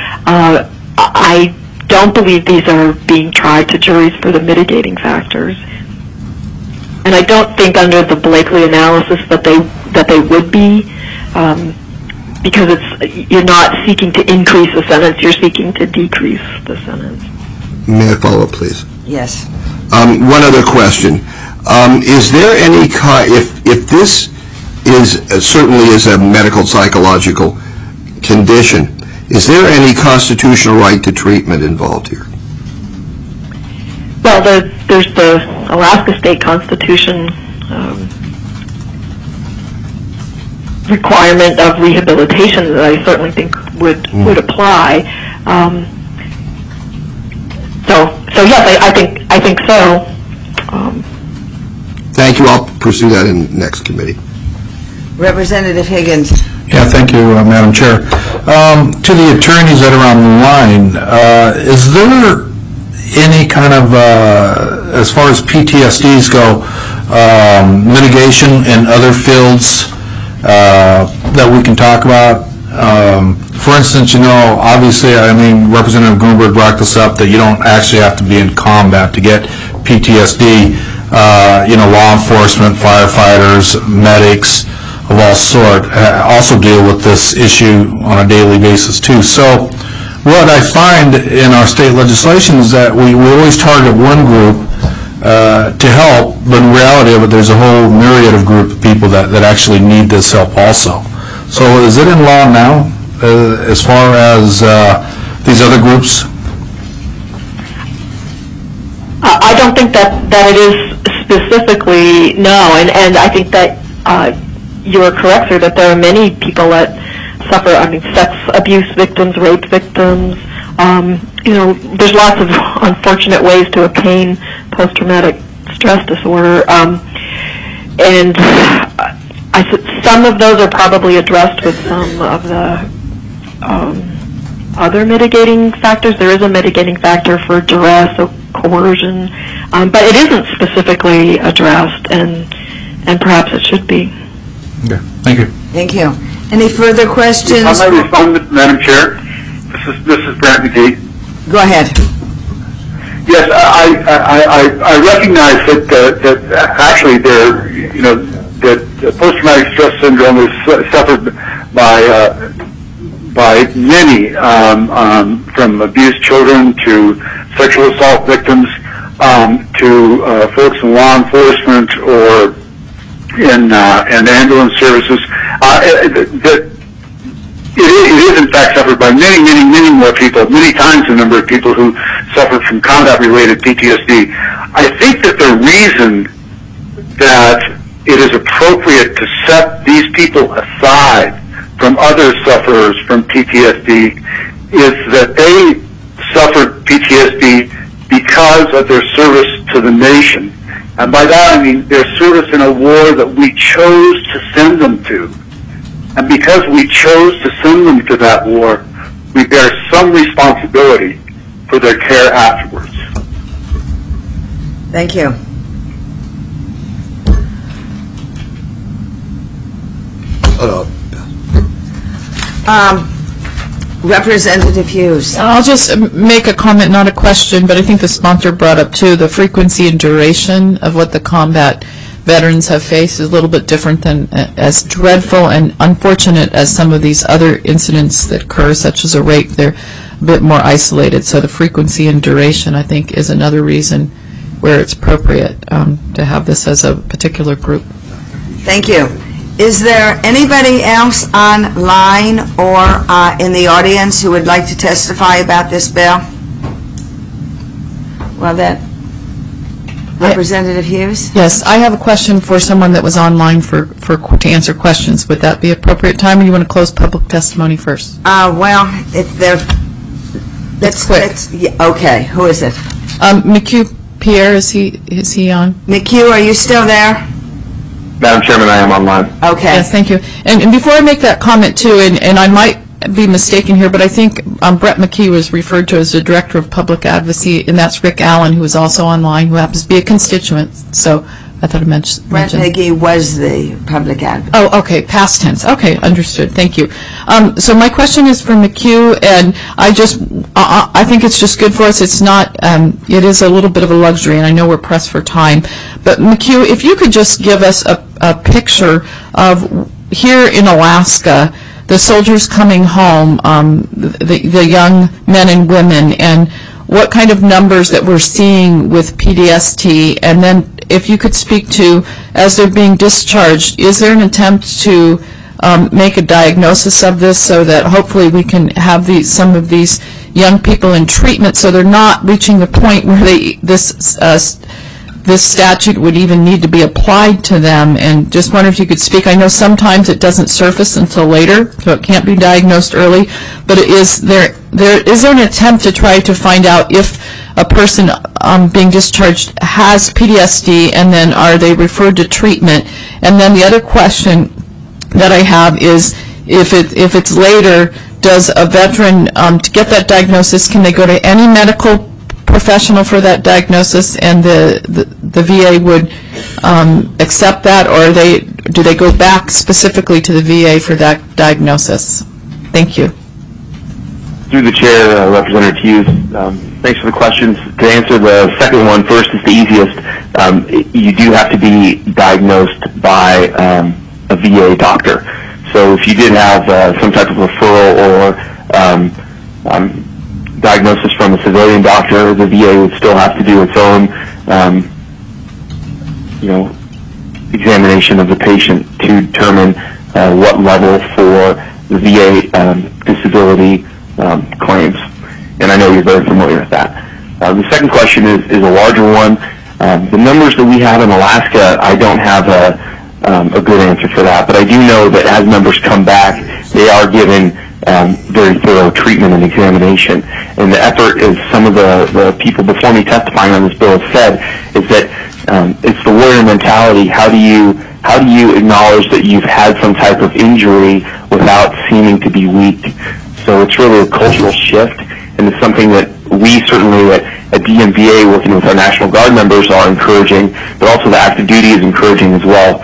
I don't believe these are being tried to juries for the mitigating factors, and I don't think under the Blakely analysis that they would be, because you're not seeking to increase the sentence, you're seeking to decrease the sentence. May I follow up, please? Yes. One other question. Is there any if this is certainly is a medical psychological condition, is there any constitutional right to treatment involved here? Well, there's the Alaska State Constitution requirement of rehabilitation that I certainly think would apply. So yes, I think so. Thank you. I'll pursue that in the next committee. Representative Higgins. Yeah, thank you, Madam Chair. To the attorneys that are on the line, is there any kind of, as far as PTSDs go, mitigation in other fields that we can talk about? For instance, obviously, Representative Gruenberg brought this up, that you don't actually have to be in combat to get PTSD. Law enforcement, firefighters, medics of all sort also deal with this issue on a daily basis too. So what I find in our state legislation is that we always target one group to help, but in reality of it, there's a whole myriad of group of people that actually need this help also. So is it in law now as far as these other groups? I don't think that it is specifically, no, and I think that you are correct, sir, that there are many people that suffer, sex abuse victims, rape victims. There's lots of unfortunate ways to obtain post-traumatic stress disorder, and some of those are probably addressed with some of the other mitigating factors. There is a mitigating factor for duress or coercion, but it isn't specifically addressed, and perhaps it should be. Okay, thank you. Thank you. Any further questions? I might respond, Madam Chair. This is Brent McGee. Go ahead. Yes, I recognize that actually that post-traumatic stress syndrome is suffered by many, from abused children to sexual assault victims, to folks in law enforcement or in ambulance services. It is in fact suffered by many more people, many times the number of people who suffer from combat-related PTSD. I think that the reason that it is appropriate to set these people aside from other sufferers from PTSD is that they suffered PTSD because of their service to the nation. And by that I mean their service in a war that we chose to send them to. And because we chose to send them to that war, we bear some responsibility for their care afterwards. Thank you. Representative Hughes. I'll just make a comment, not a question, but I think the sponsor brought up too, the frequency and duration of what the combat veterans have faced is a little bit different than as dreadful and unfortunate as some of these other incidents that occur, such as a rape. They're a bit more isolated, so the frequency and duration, I think, is another reason where it's appropriate to have this as a particular group. Thank you. Is there anybody else online or in the audience who would like to testify about this bill? Well, Representative Hughes? Yes, I have a question for someone that was online to answer questions. Would that be appropriate time, or you want to close public testimony first? Well, if they're... Let's quick. Okay, who is it? McHugh Pierre, is he on? McHugh, are you still there? Madam Chairman, I am online. Okay. Yes, thank you. And before I make that comment, too, and I might be mistaken here, but I think Brett McKee was referred to as the Director of Public Advocacy, and that's Rick Allen, who is also online, who happens to be a constituent. So I thought I mentioned. Brett McKee was the public advocate. Oh, okay, past tense. Okay, understood. Thank you. So my question is for McHugh, and I think it's just good for us. It's not, it is a little bit of a luxury, and I know we're pressed for time. But McHugh, if you could just give us a picture of here in Alaska, the soldiers coming home, the young men and women, and what kind of numbers that we're seeing with PTSD, and then if you could speak to, as they're being discharged, is there an attempt to make a diagnosis of this so that hopefully we can have some of these young people in treatment so they're not reaching the point where this statute would even need to be applied to them? And just wonder if you could speak. I know sometimes it doesn't surface until later, so it can't be diagnosed early, but is there an attempt to try to find out if a person being discharged has PTSD, and then are they referred to treatment? And then the other question that I have is, if it's later, does a veteran, to get that diagnosis, can they go to any medical professional for that diagnosis and the VA would accept that, or do they go back specifically to the VA for that diagnosis? Thank you. Through the chair, Representative Hughes, thanks for the questions. To answer the second one first, is the easiest. You do have to be diagnosed by a VA doctor. So if you did have some type of referral or diagnosis from a civilian doctor, the VA would still have to do its own, examination of the patient to determine what level for the VA disability claims. And I know you're very familiar with that. The second question is a larger one. The numbers that we have in Alaska, I don't have a good answer for that, but I do know that as members come back, they are given very thorough treatment and examination. And the effort, is some of the people before me testifying on this bill have said, is that it's the warrior mentality. How do you acknowledge that you've had some type of injury without seeming to be weak? So it's really a cultural shift, and it's something that we certainly at DMVA, working with our National Guard members, are encouraging, but also the active duty is encouraging as well.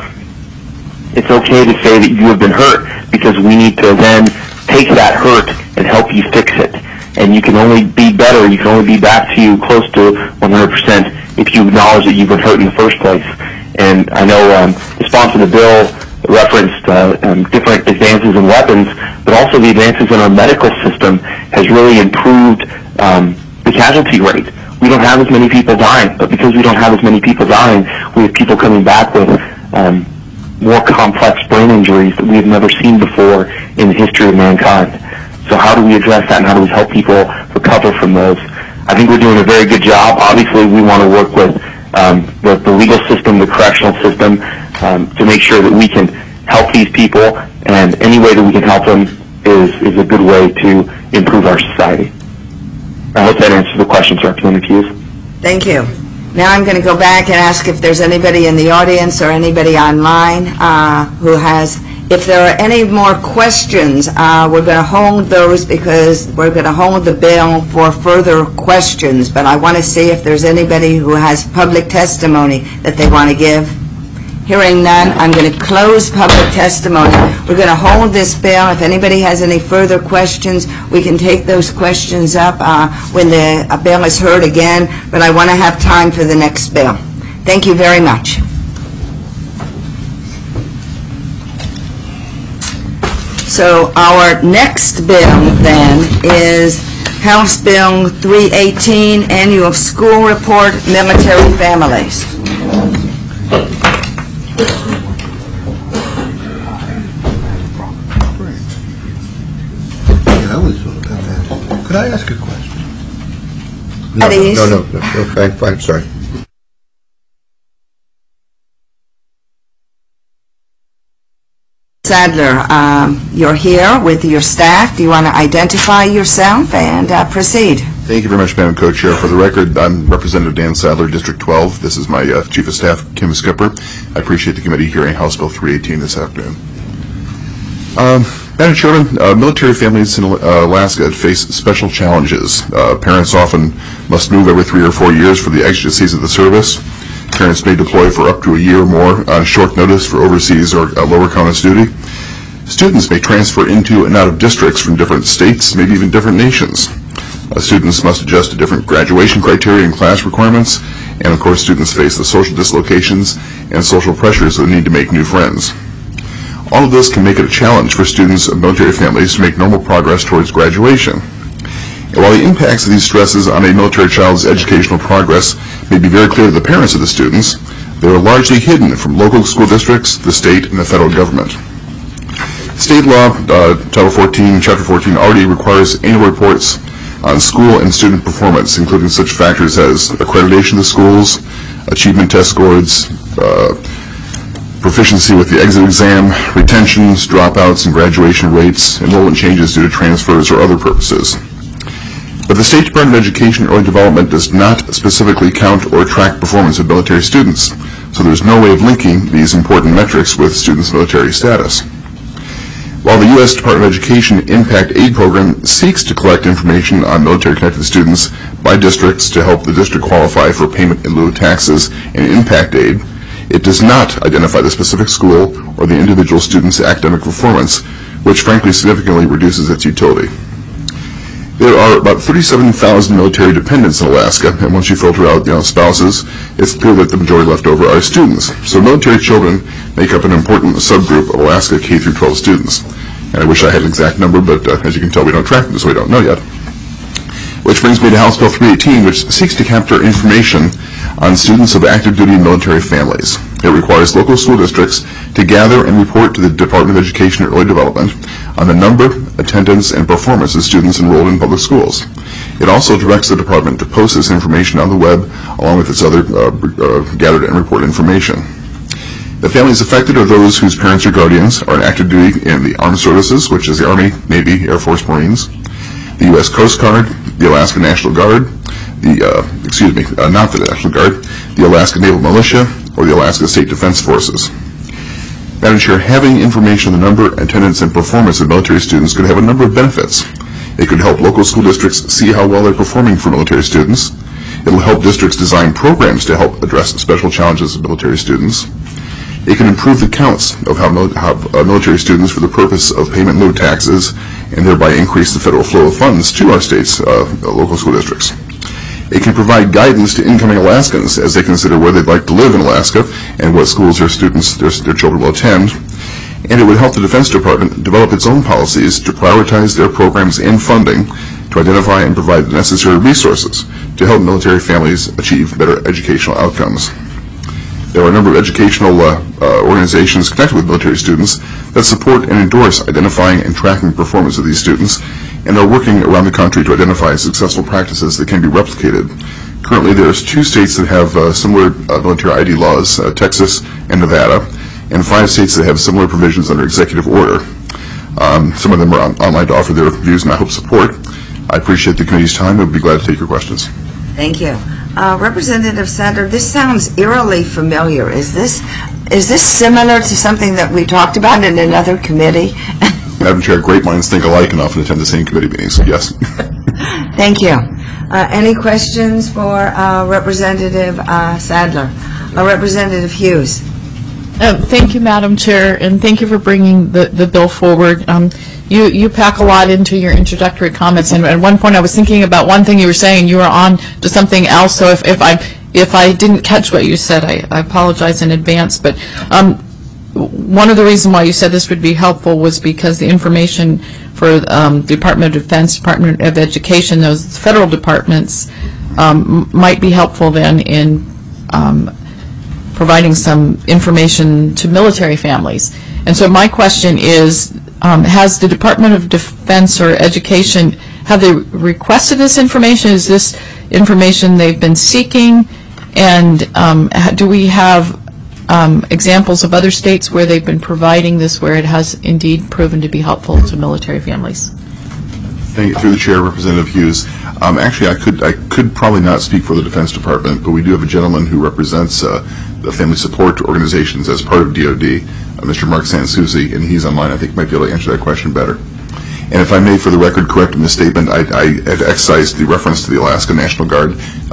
It's okay to say that you have been hurt, because we need to then take that hurt and help you fix it. And you can only be better, you can only be back to close to 100% if you acknowledge that you've been hurt in the first place. And I know the sponsor of the bill referenced different advances in weapons, but also the advances in our medical system has really improved the casualty rate. We don't have as many people dying, but because we don't have as many people dying, we have people coming back with more complex brain injuries that we have never seen before in the history of mankind. So how do we address that, and how do we help people recover from those? I think we're doing a very good job. Obviously, we want to work with the legal system, the correctional system, to make sure that we can help these people, and any way that we can help them is a good way to improve our society. I hope that answers the questions, Representative Hughes. Thank you. Now I'm going to go back and ask if there's anybody in the audience or anybody online who has, if there are any more questions, we're going to hold those because we're going to hold the bill for further questions, but I want to see if there's anybody who has public testimony that they want to give. Hearing none, I'm going to close public testimony. We're going to hold this bill. If anybody has any further questions, we can take those questions up when the bill is heard again, but I want to have time for the next bill. Thank you very much. So our next bill then is House Bill 318, Annual School Report, Military Families. Could I ask a question? Please. No, fine, sorry. Sadler, you're here with your staff. Do you want to identify yourself and proceed? Thank you very much, Madam Co-Chair. For the record, I'm Representative Dan Sadler, District 12. This is my Chief of Staff, Kim Skipper. I appreciate the committee hearing House Bill 318 this afternoon. Madam Chairman, military families in Alaska face special challenges. Parents often must move every 3 or 4 years for the exigencies of the service. Parents may deploy for up to a year or more on short notice for overseas or lower counties duty. Students may transfer into and out of districts from different states, maybe even different nations. Students must adjust to different graduation criteria and class requirements, and of course students face the social dislocations and social pressures that need to make new friends. All of this can make it a challenge for students of military families to make normal progress towards graduation. And while the impacts of these stresses on a military child's educational progress may be very clear to the parents of the students, they are largely hidden from local school districts, the state, and the federal government. State law, Title 14, Chapter 14, already requires annual reports on school and student performance, including such factors as accreditation of schools, achievement test scores, proficiency with the exit exam, retentions, dropouts, and graduation rates, enrollment changes due to transfers or other purposes. But the State Department of Education and Early Development does not specifically count or track performance of military students, so there's no way of linking these important metrics with students' military status. While the U.S. Department of Education Impact Aid Program seeks to collect information on military-connected students by districts to help the district qualify for payment in lieu of taxes and impact aid. It does not identify the specific school or the individual student's academic performance, which frankly significantly reduces its utility. There are about 37,000 military dependents in Alaska, and once you filter out spouses, it's clear that the majority left over are students. So military children make up an important subgroup of Alaska K through 12 students. And I wish I had an exact number, but as you can tell, we don't track them, so we don't know yet. Which brings me to House Bill 318, which seeks to capture information on students of active duty military families. It requires local school districts to gather and report to the Department of Education and Early Development on the number, attendance, and performance of students enrolled in public schools. It also directs the department to post this information on the web along with its other gathered and reported information. The families affected are those whose parents or guardians are in active duty in the armed services, which is the Army, Navy, Air Force, Marines, the U.S. Coast Guard, the Alaska National Guard, not the National Guard, the Alaska Naval Militia, or the Alaska State Defense Forces. Madam Chair, having information on the number, attendance, and performance of military students could have a number of benefits. It could help local school districts see how well they're performing for military students. It will help districts design programs to help address special challenges of military students. It can improve the counts of how military students for the purpose of payment in lieu of taxes and thereby increase the federal flow of funds to our state's local school districts. It can provide guidance to incoming Alaskans as they consider where they'd like to live in Alaska and what schools their children will attend. And it would help the Defense Department develop its own policies to prioritize their programs and funding to identify and provide the necessary resources to help military families achieve better educational outcomes. There are a number of educational organizations connected with military students that support and endorse identifying and tracking performance of these students and are working around the country to identify successful practices that can be replicated. Currently, there's 2 states that have similar military ID laws, Texas and Nevada, and 5 states that have similar provisions under executive order. Some of them are online to offer their views and I hope support. I appreciate the committee's time and would be glad to take your questions. Thank you. Representative Sadler, this sounds eerily familiar. Is this similar to something that we talked about in another committee? Madam Chair, great minds think alike and often attend the same committee meetings. Yes. Thank you. Any questions for Representative Sadler? Representative Hughes. Thank you, Madam Chair, and thank you for bringing the bill forward. You pack a lot into your introductory comments, and at one point I was thinking about one thing you were saying, you were on to something else, so if I didn't catch what you said, I apologize in advance, but one of the reasons why you said this would be helpful was because the information for the Department of Defense, Department of Education, those federal departments might be helpful then in providing some information to military families. And so my question is, has the Department of Defense or Education, have they requested this information? Is this information they've been seeking? And do we have examples of other states where they've been providing this, where it has indeed proven to be helpful to military families? Thank you. Through the chair, Representative Hughes. Actually, I could probably not speak for the Defense Department, but we do have a gentleman who represents the family support organizations as part of DOD, Mr. Mark Sansusi, and he's online. I think might be able to answer that question better. And if I may, for the record, correct in this statement, I had excised the reference to the Alaska National Guard.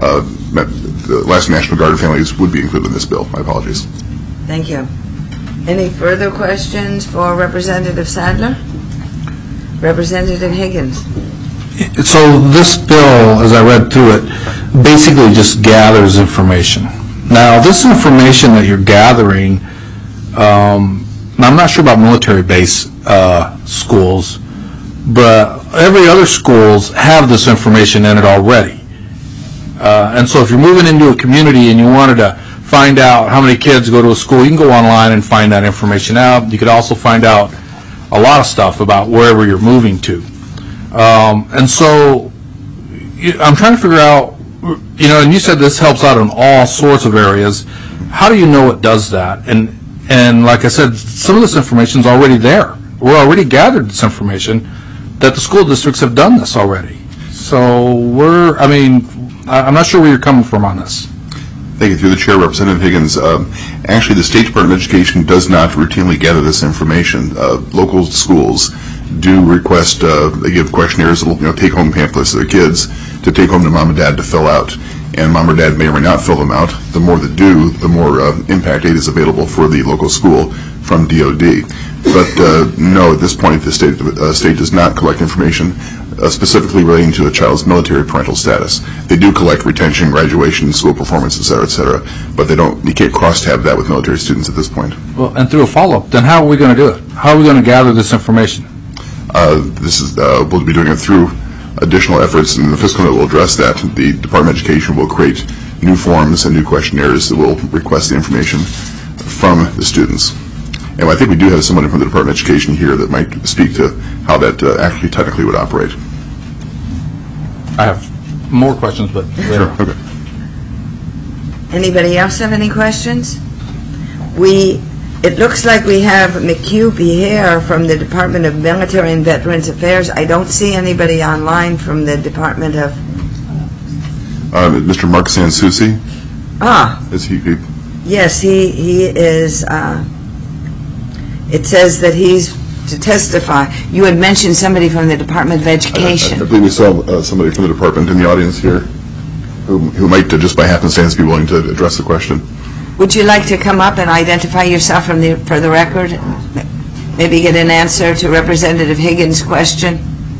The Alaska National Guard families would be included in this bill. My apologies. Thank you. Any further questions for Representative Sadler? Representative Higgins. So this bill, as I read through it, basically just gathers information. Now, this information that you're gathering, I'm not sure about military base schools, but every other schools have this information in it already. And so if you're moving into a community and you wanted to find out how many kids go to a school, you can go online and find that information out. You could also find out a lot of stuff about wherever you're moving to. And so I'm trying to figure out, and you said this helps out in all sorts of areas. How do you know it does that? And like I said, some of this information is already there. We're already gathered this information that the school districts have done this already. So I'm not sure where you're coming from on this. Thank you. Through the chair, Representative Higgins. Actually, the State Department of Education does not routinely gather this information. Local schools do request, they give questionnaires, little take-home pamphlets to their kids to take home to mom and dad to fill out. And mom or dad may or may not fill them out. The more that do, the more impact aid is available for the local school from DOD. But no, at this point, the state does not collect information specifically relating to a child's military parental status. They do collect retention, graduation, school performance, et cetera, but you can't cross-tab that with military students at this point. Well, and through a follow-up, then how are we going to do it? How are we going to gather this information? We'll be doing it through additional efforts, and the fiscal note will address that. The Department of Education will create new forms and new questionnaires that will request the information from the students. And I think we do have someone from the Department of Education here that might speak to how that actually technically would operate. I have more questions, but later. Sure. Okay. Anybody else have any questions? It looks like we have McHugh here from the Department of Military and Veterans Affairs. I don't see anybody online from the Department of... Mr. Mark Sansucci? Is he? Yes, he is. It says that he's to testify. You had mentioned somebody from the Department of Education. I believe we saw somebody from the department in the audience here who might just by happenstance be willing to address the question. Would you like to come up and identify yourself for the record? Maybe get an answer to Representative Higgins' question?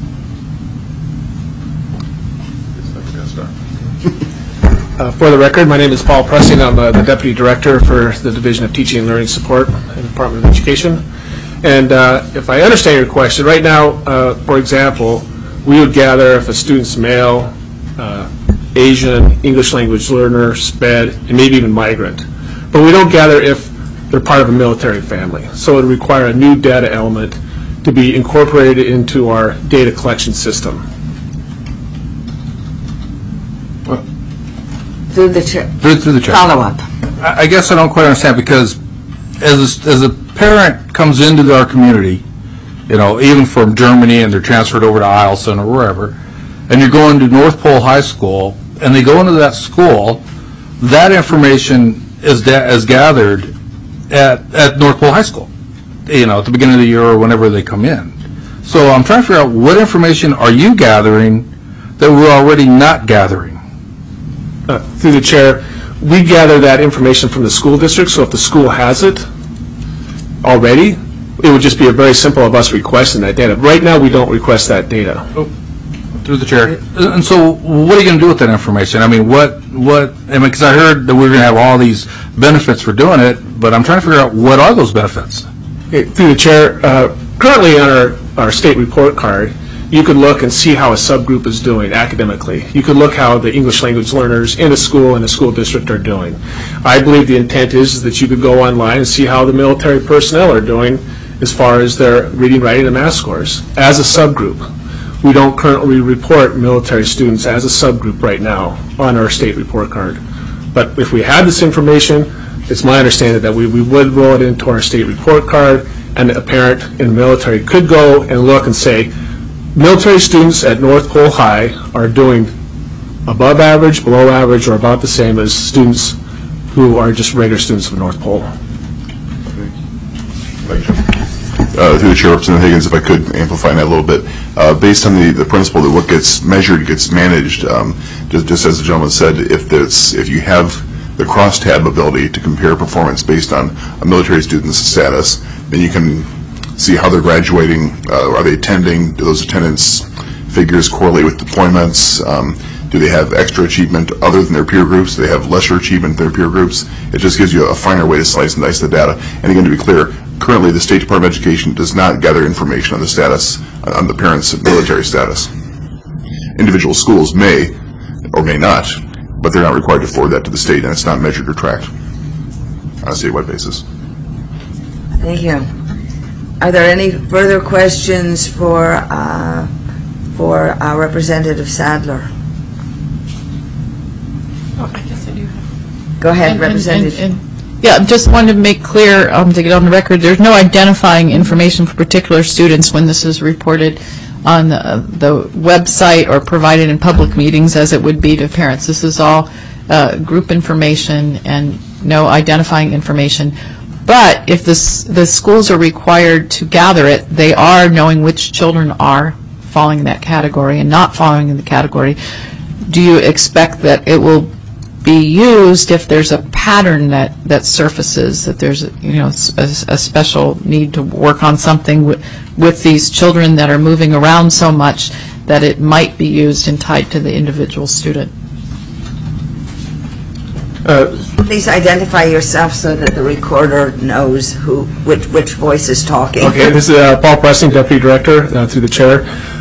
For the record, my name is Paul Pressing. I'm the Deputy Director for the Division of Teaching and Learning Support in the Department of Education. And if I understand your question, right now, for example, we would gather if a student's male, Asian, English language learner, SPED, and maybe even migrant. But we don't gather if they're part of a military family. So it would require a new data element to be incorporated into our data collection system. Through the chair. Through the chair. Follow up. I guess I don't quite understand, because as a parent comes into our community, even from Germany, and they're transferred over to Eielson or wherever, and you're going to North Pole High School, and they go into that school, that information is gathered at North Pole High School, at the beginning of the year or whenever they come in. So I'm trying to figure out, what information are you gathering that we're already not gathering? Through the chair, we gather that information from the school district, so if the school has it already, it would just be a very simple of us requesting that data. Right now, we don't request that data. Through the chair. And so what are you going to do with that information? I mean, because I heard that we're going to have all these benefits for doing it, but I'm trying to figure out, what are those benefits? Okay, through the chair, currently on our state report card, you could look and see how a subgroup is doing academically. You could look how the English language learners in a school and a school district are doing. I believe the intent is that you could go online and see how the military personnel are doing as far as their reading, writing, and math scores as a subgroup. We don't currently report military students as a subgroup right now on our state report card. But if we had this information, it's my understanding that we would roll it into our state report card, and a parent in the military could go and look and say, military students at North Pole High are doing above average, below average, or about the same as students who are just regular students of North Pole. Through the chair, Representative Higgins, if I could amplify that a little bit, based on the principle that what gets measured gets managed, just as the gentleman said, if you have the crosstab ability to compare performance based on a military student's status, then you can see how they're graduating. Are they attending? Do those attendance figures correlate with deployments? Do they have extra achievement other than their peer groups? Do they have lesser achievement than their peer groups? It just gives you a finer way to slice and dice the data. And again, to be clear, currently the State Department of Education does not gather information on the status, on the parents' military status. Individual schools may or may not, but they're not required to forward that to the state, and it's not measured or tracked on a statewide basis. Thank you. Are there any further questions for our Representative Sadler? Oh, I guess I do have. Go ahead, Representative. Yeah, just wanted to make clear, to get on the record, there's no identifying information for particular students when this is reported on the website or provided in public meetings as it would be to parents. This is all group information and no identifying information. But if the schools are required to gather it, they are knowing which children are falling in that category and not falling in the category. Do you expect that it will be used if there's a pattern that surfaces, that there's a special need to work on something with these children that are moving around so much that it might be used and tied to the individual student? Please identify yourself so that the recorder knows which voice is talking. Okay, this is Paul Pressing, Deputy Director, through the Chair.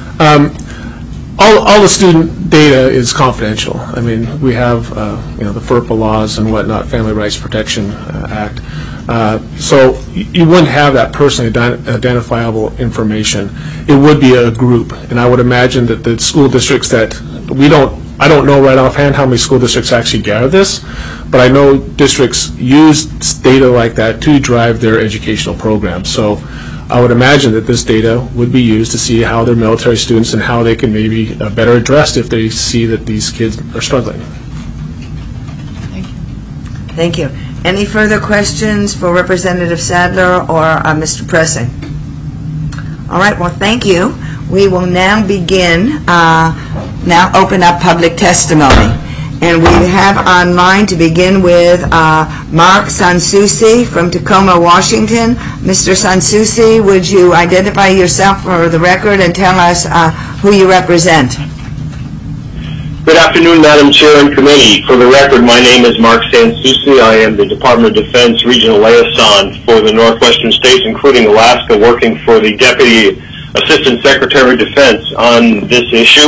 All the student data is confidential. I mean, we have the FERPA laws and whatnot, Family Rights Protection Act. So you wouldn't have that personally identifiable information. It would be a group, and I would imagine that the school districts that I don't know right offhand how many school districts actually gather this, but I know districts use data like that to drive their educational programs. So I would imagine that this data would be used to see how their military students and how they can maybe better addressed if they see that these kids are struggling. Thank you. Thank you. Any further questions for Representative Sadler or Mr. Pressing? All right, well, thank you. We will now begin, open up public testimony. And we have online to begin with Mark Sansusi from Tacoma, Washington. Mr. Sansusi, would you identify yourself for the record and tell us who you represent? Good afternoon, Madam Chair and Committee. For the record, my name is Mark Sansusi. I am the Department of Defense Regional Liaison for the Northwestern states, including Alaska, working for the Deputy Assistant Secretary of Defense on this issue.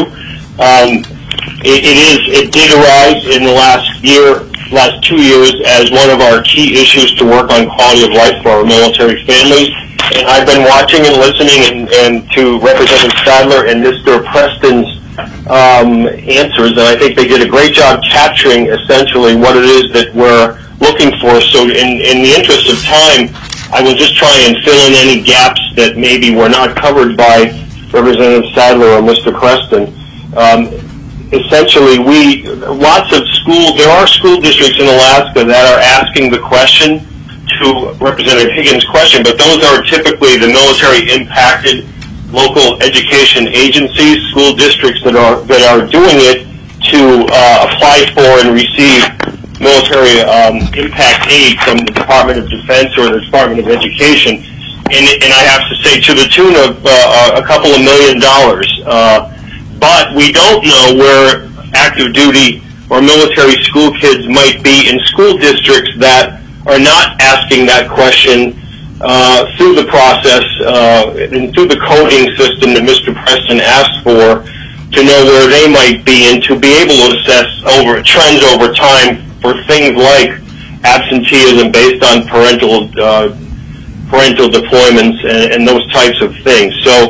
It did arise in the last 2 years as one of our key issues to work on quality of life for our military families. And I've been watching and listening and to Representative Sadler and Mr. Preston's answers, and I think they did a great job capturing essentially what it is that we're looking for. So in the interest of time, I will just try and fill in any gaps that maybe were not covered by Representative Sadler or Mr. Preston. Essentially, there are school districts in Alaska that are asking the question to Representative Higgins' question, but those are typically the military impacted local education agencies, school districts that are doing it to apply for and receive military impact aid from the Department of Defense or the Department of Education, and I have to say to the tune of a couple of $1 million. But we don't know where active duty or military school kids might be in school districts that are not asking that question through the process and through the coding system that Mr. Preston asked for, to know where they might be and to be able to assess trends over time for things like absenteeism based on parental deployments and those types of things. So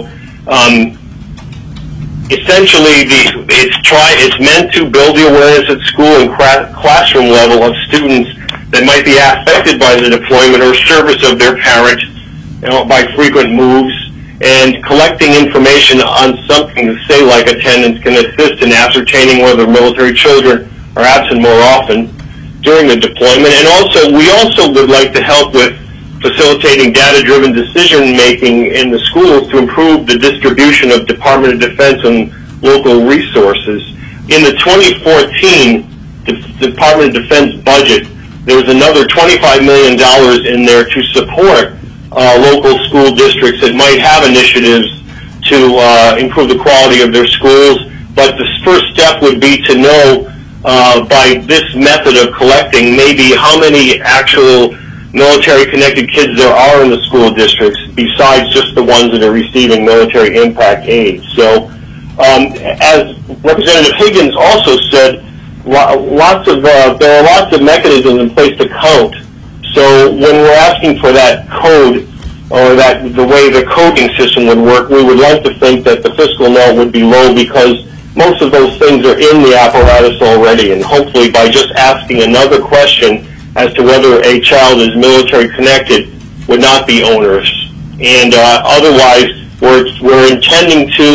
essentially, it's meant to build the awareness at school and classroom level of students that might be affected by the deployment or service of their parent, by frequent moves, and collecting information on something, say like attendance, can assist in ascertaining whether military children are absent more often during the deployment. And we also would like to help with facilitating data-driven decision-making in the schools to improve the distribution of Department of Defense and local resources. In the 2014 Department of Defense budget, there was another $25 million in there to support local school districts that might have initiatives to improve the quality of their schools. But the first step would be to know by this method of collecting maybe how many actual military-connected kids there are in the school districts besides just the ones that are receiving military impact aid. So as Representative Higgins also said, there are lots of mechanisms in place to count. So when we're asking for that code or the way the coding system would work, we would like to think that the fiscal note would be low because most of those things are in the apparatus already, and hopefully by just asking another question as to whether a child is military connected would not be onerous. And otherwise, we're intending to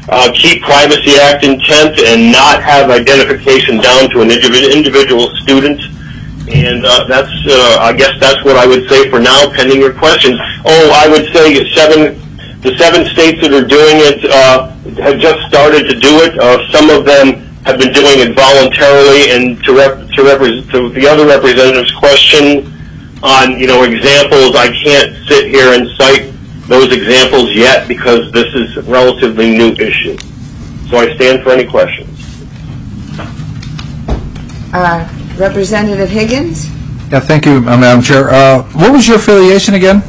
keep Privacy Act intent and not have identification down to an individual student. And I guess that's what I would say for now, pending your questions. Oh, I would say the 7 states that are doing it have just started to do it. Some of them have been doing it voluntarily. And to the other representative's question on, examples, I can't sit here and cite those examples yet because this is a relatively new issue. So I stand for any questions. Representative Higgins? Yeah, thank you, Madam Chair. What was your affiliation again?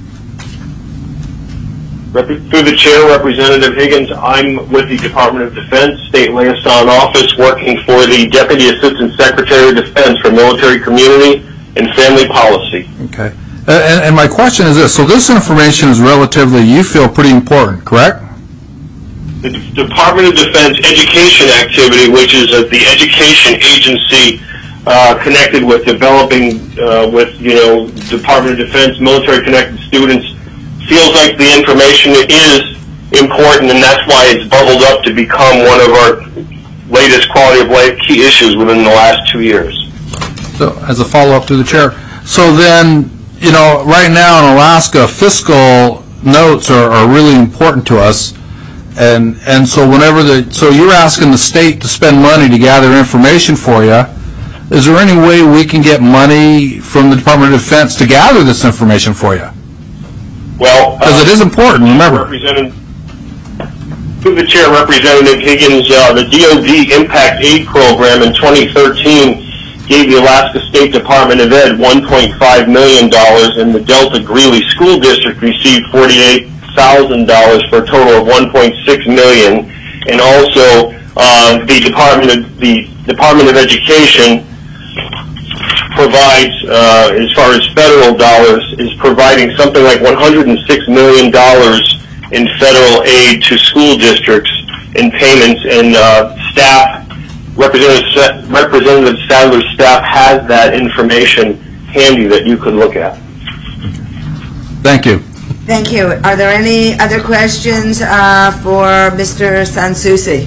Through the chair, Representative Higgins, I'm with the Department of Defense, State Liaison Office, working for the Deputy Assistant Secretary of Defense for Military Community and Family Policy. Okay. And my question is this. So this information is relatively, you feel, pretty important, correct? The Department of Defense education activity, which is the education agency connected with developing Department of Defense military-connected students, feels like the information is important, and that's why it's bubbled up to become one of our latest quality of life key issues within the last 2 years. So, as a follow-up to the chair, so then, right now in Alaska, fiscal notes are really important to us, and so so you're asking the state to spend money to gather information for you. Is there any way we can get money from the Department of Defense to gather this information for you? Well, because it is important, remember. Through the chair, Representative Higgins, the DoD Impact Aid Program in 2013 gave the Alaska State Department of Ed $1.5 million, and the Delta Greeley School District received $48,000 for a total of $1.6 million. And also, the Department of Education provides, as far as federal dollars, is providing something like $106 million in federal aid to school districts in payments, and staff, Representative Sadler's staff has that information handy that you could look at. Thank you. Thank you. Are there any other questions for Mr. Sansusi?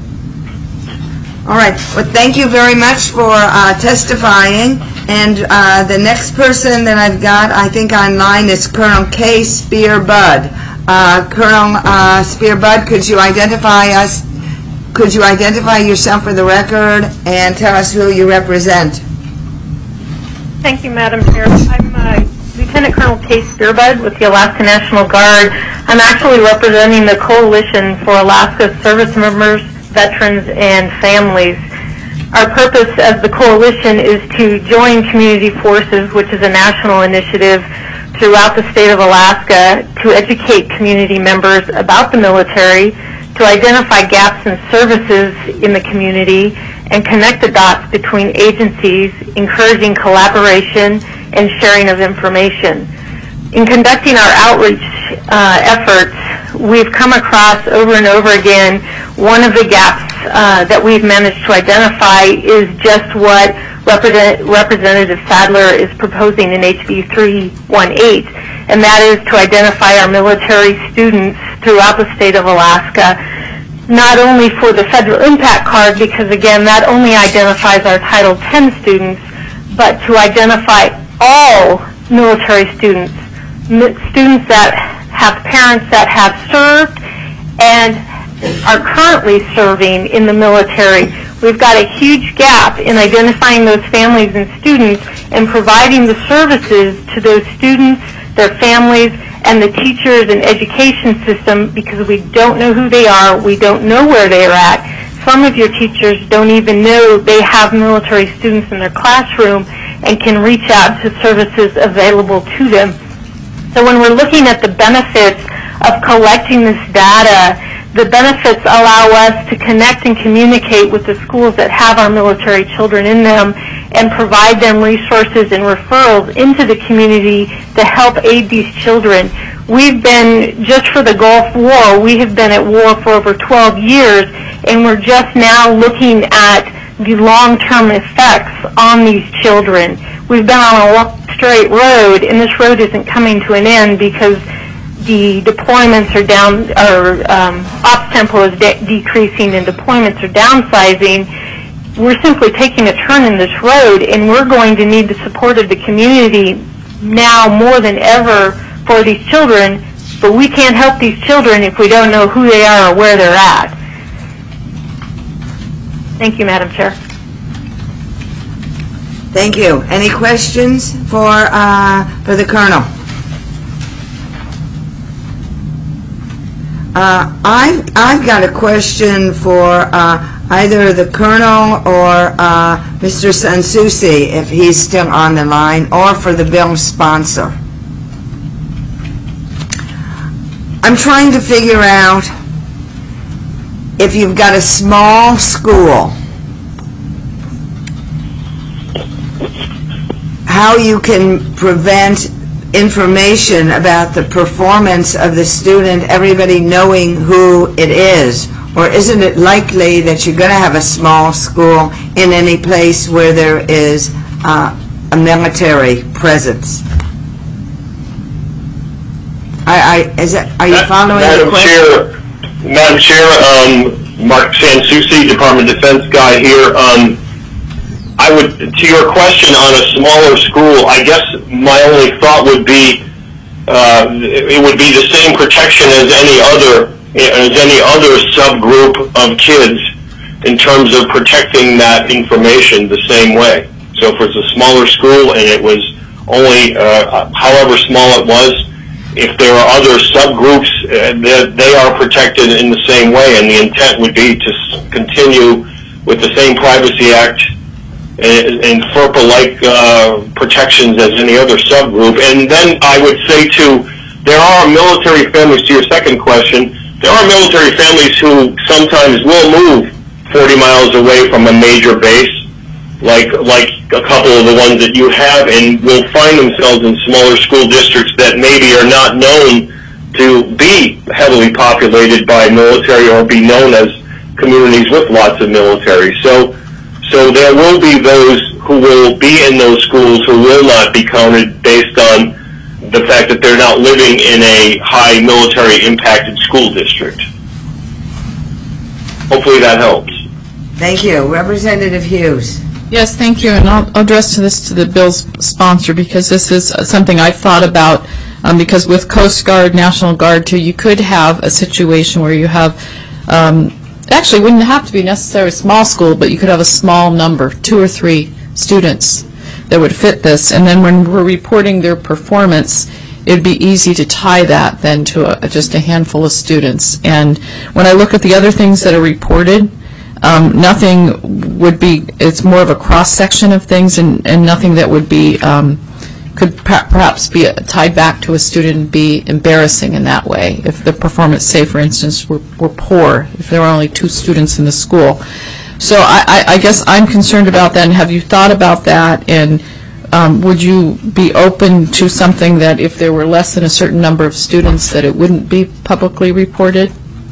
All right. Well, thank you very much for testifying. And the next person that I've got, I think online, is Colonel K. Spear Budd. Colonel Spear Budd, could you identify us? Could you identify yourself for the record and tell us who you represent? Thank you, Madam Chair. I'm Lieutenant Colonel Kay Spearbud with the Alaska National Guard. I'm actually representing the Coalition for Alaska Service Members, Veterans, and Families. Our purpose as the Coalition is to join Community Forces, which is a national initiative throughout the state of Alaska, to educate community members about the military, to identify gaps in services in the community, and connect the dots between agencies, encouraging collaboration and sharing of information. In conducting our outreach efforts, we've come across over and over again one of the gaps that we've managed to identify is just what Representative Sadler is proposing in HB 318, and that is to identify our military students throughout the state of Alaska, not only for the federal impact card, because again that only identifies our Title 10 students, but to identify all military students, students that have parents that have served and are currently serving in the military. We've got a huge gap in identifying those families and students and providing the services to those students, their families, and the teachers and education system, because we don't know who they are, we don't know where they're at. Some of your teachers don't even know they have military students in their classroom and can reach out to services available to them. So when we're looking at the benefits of collecting this data, the benefits allow us to connect and communicate with the schools that have our military children in them and provide them resources and referrals into the community to help aid these children. We've been, just for the Gulf War, we have been at war for over 12 years, and we're just now looking at the long-term effects on these children. We've been on a straight road, and this road isn't coming to an end because the deployments are down, or ops tempo is decreasing and deployments are downsizing, we're simply taking a turn in this road, and we're going to need the support of the community now more than ever for these children, but we can't help these children if we don't know who they are or where they're at. Thank you, Madam Chair. Thank you. Any questions for the Colonel? I've got a question for either the Colonel or Mr. Sansusi, if he's still on the line, or for the bill sponsor. I'm trying to figure out if you've got a small school, how you can prevent information about the performance of the student, everybody knowing who it is? Or isn't it likely that you're going to have a small school in any place where there is a military presence? Are you following the question? Madam Chair, Mark Sansusi, Department of Defense guy here. I would, to your question on a smaller school, I guess my only thought would be it would be the same protection as any other subgroup of kids in terms of protecting that information the same way. So if it's a smaller school and it was only however small it was, if there are other subgroups, they are protected in the same way, and the intent would be to continue with the same Privacy Act and FERPA-like protections as any other subgroup. And then I would say, too, there are military families, to your second question, there are military families who sometimes will move 40 miles away from a major base, like a couple of the ones that you have, and will find themselves in smaller school districts that maybe are not known to be heavily populated by military or be known as communities with lots of military. So there will be those who will be in those schools who will not be counted based on the fact that they're not living in a high military impacted school district. Hopefully that helps. Thank you. Representative Hughes. Yes, thank you, and I'll address this to the bill's sponsor, because this is something I've thought about, because with Coast Guard, National Guard too, you could have a situation where you have, actually it wouldn't have to be necessarily a small school, but you could have a small number, 2 or 3 students that would fit this, and then when we're reporting their performance, it'd be easy to tie that then to just a handful of students. And when I look at the other things that are reported, nothing would be, it's more of a cross-section of things, and nothing that would be, could perhaps be tied back to a student and be embarrassing in that way. If the performance, say for instance, were poor, if there were only 2 students in the school. So I guess I'm concerned about that, and have you thought about that, and would you be open to something that if there were less than a certain number of students that it wouldn't be publicly reported?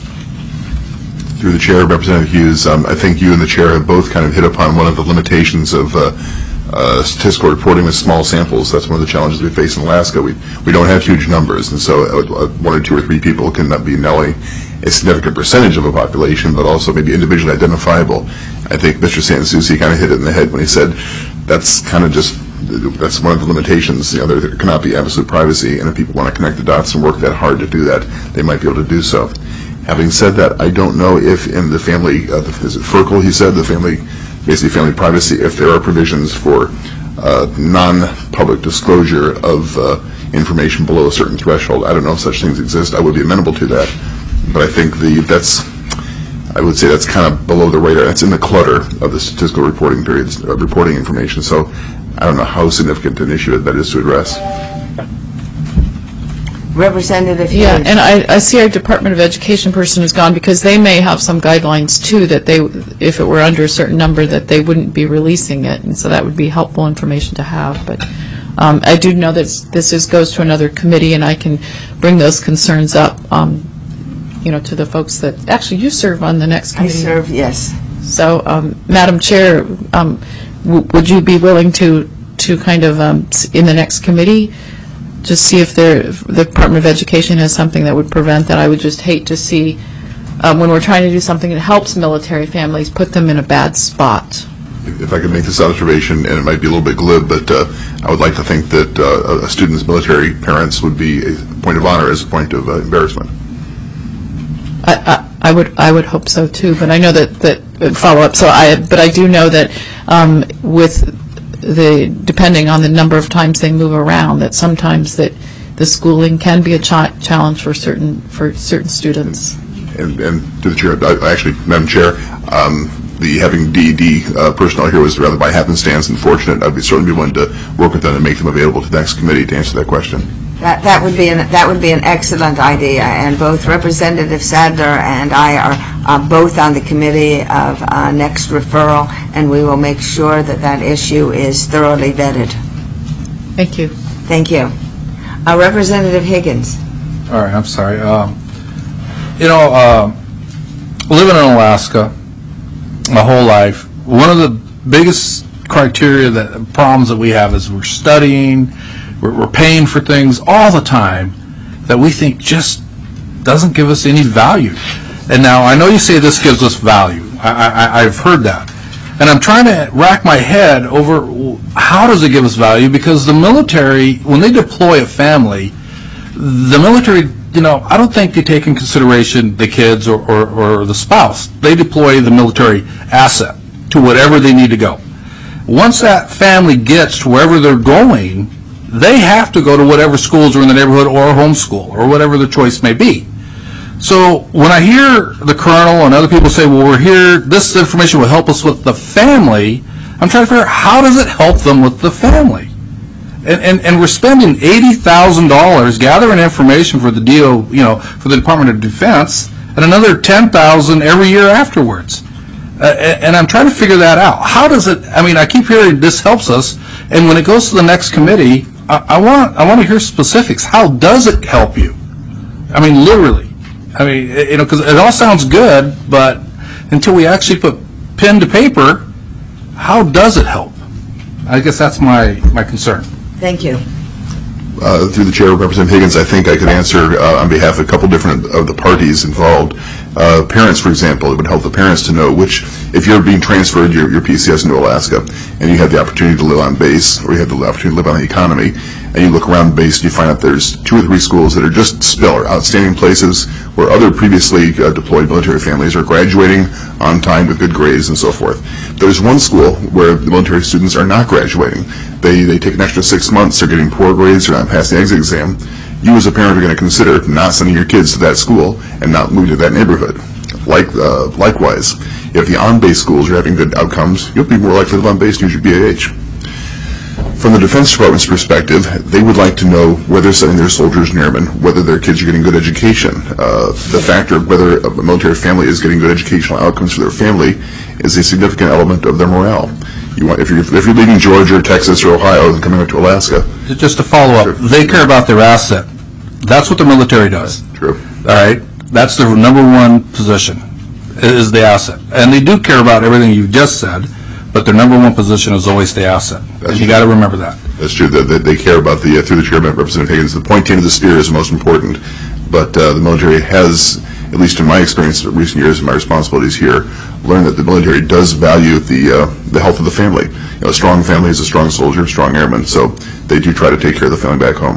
Through the chair, Representative Hughes, I think you and the chair have both kind of hit upon one of the limitations of statistical reporting with small samples. That's one of the challenges we face in Alaska. We don't have huge numbers, and so 1 or 2 or 3 people cannot be knowing a significant percentage of a population, but also maybe individually identifiable. I think Mr. Sansusi kind of hit it in the head when he said that's kind of just, that's one of the limitations. There cannot be absolute privacy, and if people want to connect the dots and work that hard to do that, they might be able to do so. Having said that, I don't know if in the family, is it FERCL, he said, the family, basically family privacy, if there are provisions for non-public disclosure of information below a certain threshold. I don't know if such things exist. I would be amenable to that. But I think I would say that's kind of below the radar. That's in the clutter of the statistical reporting periods, reporting information. So I don't know how significant an issue that is to address. Representative Hughes. Yeah, and I see our Department of Education person is gone, because they may have some guidelines too that they, if it were under a certain number, that they wouldn't be releasing it, and so that would be helpful information to have. But I do know that this goes to another committee, and I can bring those concerns up, to the folks that actually you serve on the next committee. I serve, yes. So, Madam Chair, would you be willing to kind of in the next committee just see if the Department of Education has something that would prevent that. I would just hate to see, when we're trying to do something that helps military families, put them in a bad spot. If I could make this observation, and it might be a little bit glib, but I would like to think that a student's military parents would be a point of honor as a point of embarrassment. I would hope so too, but I know that follow up. But I do know that with depending on the number of times they move around, that sometimes that the schooling can be a challenge for certain students. And to the chair, actually, Madam Chair, the having DED personnel here was rather by happenstance and fortunate. I'd certainly be willing to work with them and make them available to the next committee to answer that question. That would be an excellent idea, and both Representative Sadler and I are both on the committee of next referral, and we will make sure that issue is thoroughly vetted. Thank you. Thank you. Representative Higgins. All right, I'm sorry. Living in Alaska my whole life, one of the biggest problems that we have is we're studying, we're paying for things all the time that we think just doesn't give us any value. And now I know you say this gives us value. I've heard that. And I'm trying to rack my head over how does it give us value, because the military, when they deploy a family, the military, I don't think they take in consideration the kids or the spouse. They deploy the military asset to whatever they need to go. Once that family gets to wherever they're going, they have to go to whatever schools are in the neighborhood or homeschool or whatever the choice may be. So when I hear the colonel and other people say, well, we're here, this information will help us with the family, I'm trying to figure out how does it help them with the family? And we're spending $80,000 gathering information for the for the Department of Defense, and another $10,000 every year afterwards. And I'm trying to figure that out. How does it? I keep hearing this helps us, and when it goes to the next committee, I want to hear specifics. How does it help you? Literally. Because it all sounds good, but until we actually put pen to paper, how does it help? I guess that's my concern. Thank you. Through the chair, Representative Higgins, I think I could answer on behalf of a couple different of the parties involved. Parents, for example, it would help the parents to know if you're being transferred your PCS into Alaska and you have the opportunity to live on base, or you have the opportunity to live on the economy, and you look around base and you find out there's 2 or 3 schools that are just stellar, outstanding places where other previously deployed military families are graduating on time with good grades and so forth. There's one school where the military students are not graduating. They take an extra 6 months, they're getting poor grades, they're not passing the exit exam. You as a parent are going to consider not sending your kids to that school and not moving to that neighborhood. Likewise, if the on-base schools are having good outcomes, you'll be more likely to live on base and use your BAH. From the Defense Department's perspective, they would like to know where they're sending their soldiers and airmen, whether their kids are getting good education. The factor of whether a military family is getting good educational outcomes for their family is a significant element of their morale. If you're leaving Georgia or Texas or Ohio and coming up to Alaska. Just to follow up, they care about their asset. That's what the military does. True. All right? That's their number one position, is the asset. And they do care about everything you just said, but their number one position is always the asset. And you got to remember that. That's true. They care about through the chairman, Representative Higgins, the pointing of the spear is the most important. But the military has, at least in my experience in recent years and my responsibilities here, learned that the military does value the health of the family. A strong family is a strong soldier, a strong airman, so they do try to take care of the family back home.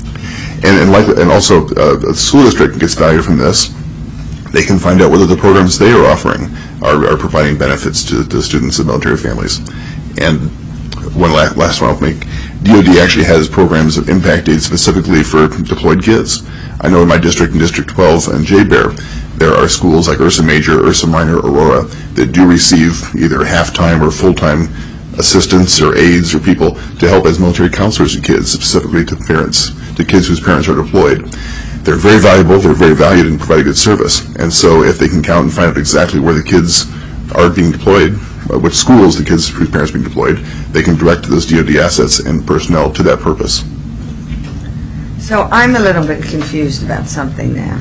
And also, the school district gets value from this. They can find out whether the programs they are offering are providing benefits to students of military families. And one last one I'll make, DOD actually has programs of impact aid specifically for deployed kids. I know in my district, in District 12 and J-Bear, there are schools like Ursa Major, Ursa Minor, Aurora, that do receive either half-time or full-time assistance or aides or people to help as military counselors to kids, specifically to parents, to kids whose parents are deployed. They're very valuable, they're very valued, and provide a good service. And so if they can count and find out exactly where the kids are being deployed, which schools the kids whose parents are being deployed, they can direct those DOD assets and personnel to that purpose. So I'm a little bit confused about something now.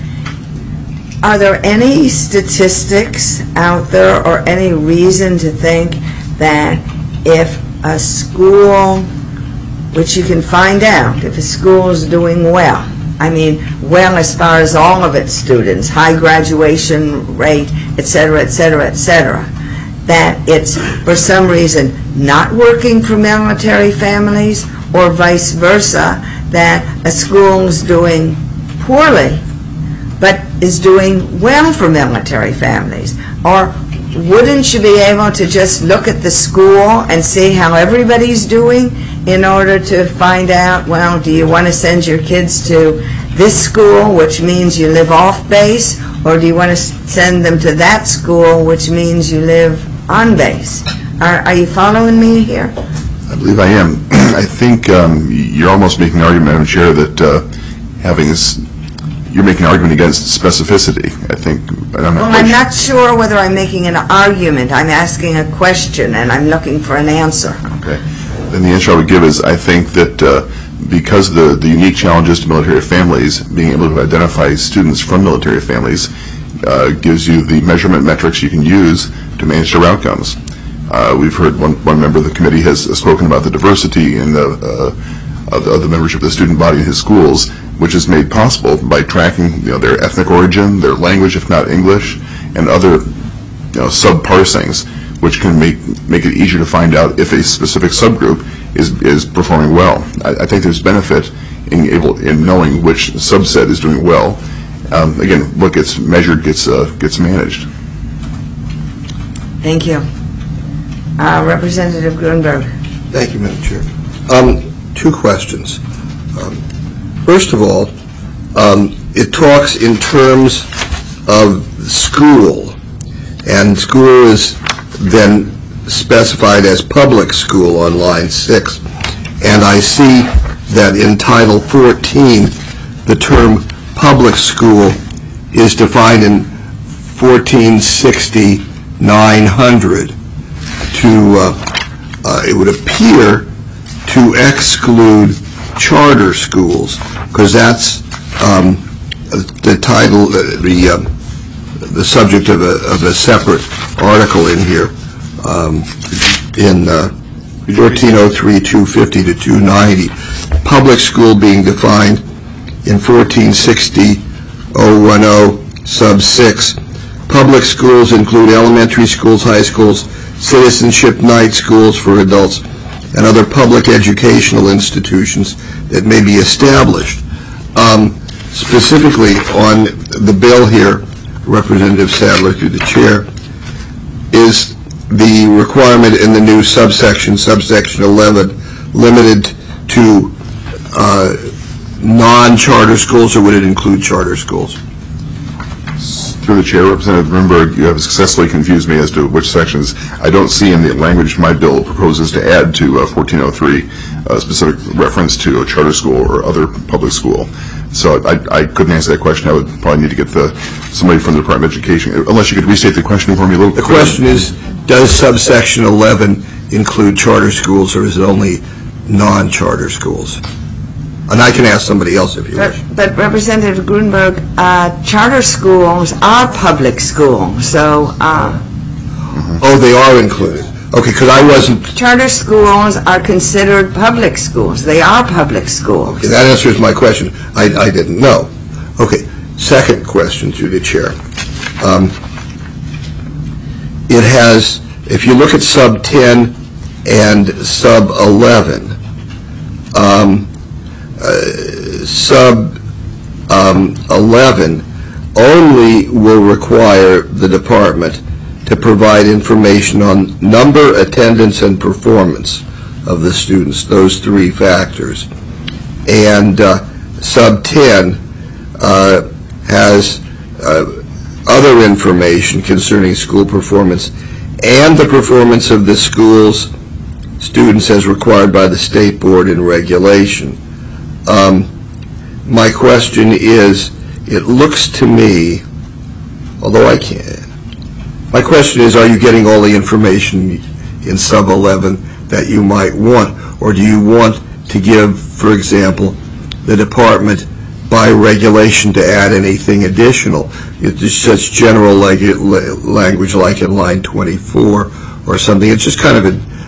Are there any statistics out there or any reason to think that if a school which you can find out if a school is doing well. I mean, well as far as all of its students, high graduation rate, et cetera, et cetera, et cetera, that it's for some reason not working for military families, or vice versa, that a school is doing poorly but is doing well for military families? Or wouldn't you be able to just look at the school and see how everybody's doing in order to find out, well, do you want to send your kids to this school, which means you live off base, or do you want to send them to that school, which means you live on base? Are you following me here? I believe I am. I think you're almost making an argument, Madam Chair, that you're making an argument against specificity. I think. I'm not sure whether I'm making an argument. I'm asking a question, and I'm looking for an answer. Okay. Then the answer I would give is I think that because of the unique challenges to military families, being able to identify students from military families gives you the measurement metrics you can use to manage their outcomes. We've heard one member of the committee has spoken about the diversity in of the membership of the student body in his schools, which is made possible by tracking their ethnic origin, their language, if not English, and other sub-parsings, which can make it easier to find out if a specific subgroup is performing well. I think there's benefit in knowing which subset is doing well. Again, what gets measured gets managed. Thank you. Representative Grunberg. Thank you, Madam Chair. Two questions. First of all, it talks in terms of school, and school is then specified as public school on line 6. And I see that in Title 14, the term public school is defined in 1460-900 it would appear to exclude charter schools, because that's the title, the subject of a separate article in here, in 1403-250-290. Public school being defined in 1460-010 sub 6. Public schools include elementary schools, high schools, citizenship night schools for adults, and other public educational institutions that may be established. Specifically on the bill here, Representative Sadler through the chair, is the requirement in the new subsection 11, limited to non-charter schools, or would it include charter schools? Through the chair, Representative Grunberg, you have successfully confused me as to which sections. I don't see in the language my bill proposes to add to 1403 a specific reference to a charter school or other public school. So I couldn't answer that question. I would probably need to get somebody from the Department of Education, unless you could restate the question for me a little bit. The question is, does subsection 11 include charter schools, or is it only non-charter schools? And I can ask somebody else if you wish. But Representative Grunberg, charter schools are public schools, so... Oh, they are included. Okay, because I wasn't... Charter schools are considered public schools. They are public schools. Okay, that answers my question. I didn't know. Okay, second question through the chair. It has, if you look at sub 10 and sub 11, sub 11 only will require the department to provide information on number, attendance, and performance of the students, those three factors. And sub 10 has other information concerning school performance and the performance of the school's students as required by the state board in regulation. My question is, it looks to me, although I can't, my question is, are you getting all the information in sub 11 that you might want, or do you want to give, for example, the department by regulation to add anything additional? It's such general language like in line 24 or something. It's just kind of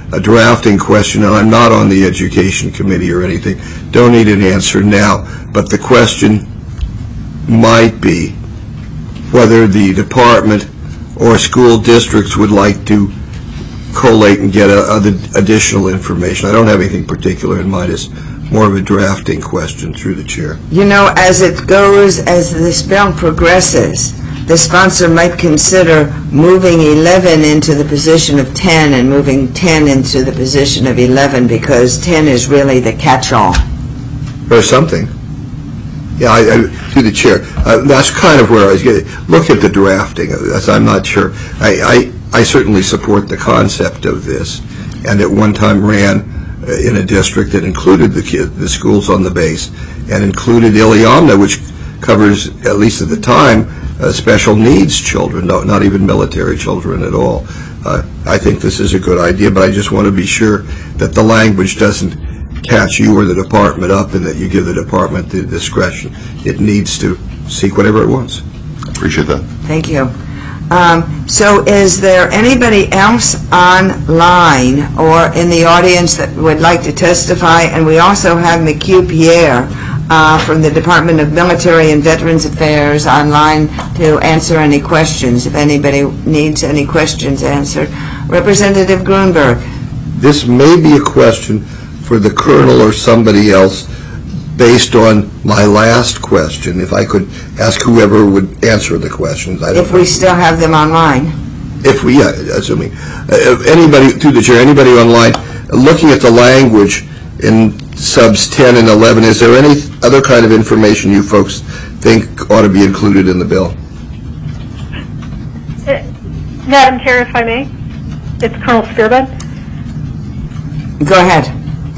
a drafting question, and I'm not on the education committee or anything. Don't need an answer now, but the question might be whether the department or school districts would like to collate and get additional information. I don't have anything particular in mind. It's more of a drafting question through the chair. You know, as it goes, as this bill progresses, the sponsor might consider moving 11 into the position of 10 and moving 10 into the position of 11, because 10 is really the catch-all. Or something. Yeah, to the chair. That's kind of where I was getting. Look at the drafting. I'm not sure. I certainly support the concept of this, and at one time ran in a district that included the schools on the base, and included Iliamna, which covers, at least at the time, special needs children, not even military children at all. I think this is a good idea, but I just want to be sure that the language doesn't catch you or the department up, and that you give the department the discretion it needs to seek whatever it wants. Appreciate that. Thank you. So is there anybody else online or in the audience that would like to testify? And we also have McHugh Pierre from the Department of Military and Veterans Affairs online to answer any questions, if anybody needs any questions answered. Representative Grunberg. This may be a question for the colonel or somebody else based on my last question. If I could ask whoever would answer the questions. If we still have them online. If we, assuming. Anybody, through the chair, anybody online, looking at the language in subs 10 and 11, is there any other kind of information you folks think ought to be included in the bill? Madam Chair, if I may, it's Colonel Spearbud. Go ahead.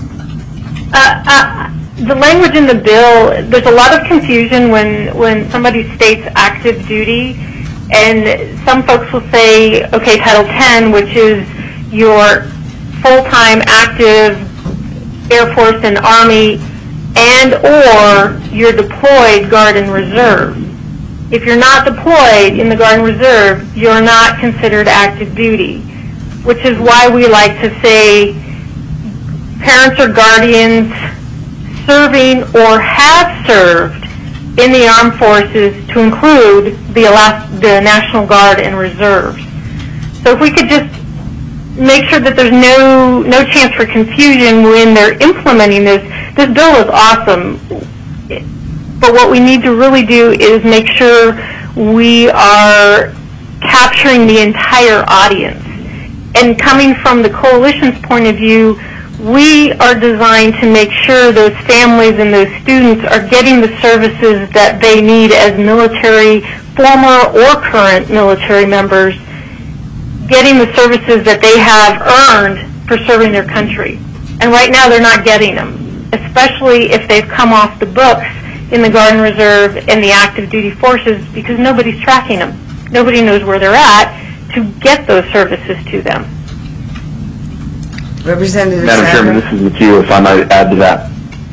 The language in the bill, there's a lot of confusion when somebody states active duty, and some folks will say, okay, Title 10, which is your full-time active Air Force and Army, and or your deployed Guard and Reserve. If you're not deployed in the Guard and Reserve, you're not considered active duty, which is why we like to say parents or guardians serving or have served in the armed forces, to include the National Guard and Reserves. So if we could just make sure that there's no chance for confusion when they're implementing this. This bill is awesome, but what we need to really do is make sure we are capturing the entire audience. And coming from the coalition's point of view, we are designed to make sure those families and those students are getting the services that they need as military, former or current military members, getting the services that they have earned for serving their country. And right now they're not getting them, especially if they've come off the books in the Guard and Reserve and the active duty forces, because nobody's tracking them. Nobody knows where they're at to get those services to them. Representative Madam Chairman, this is McHugh, if I might add to that.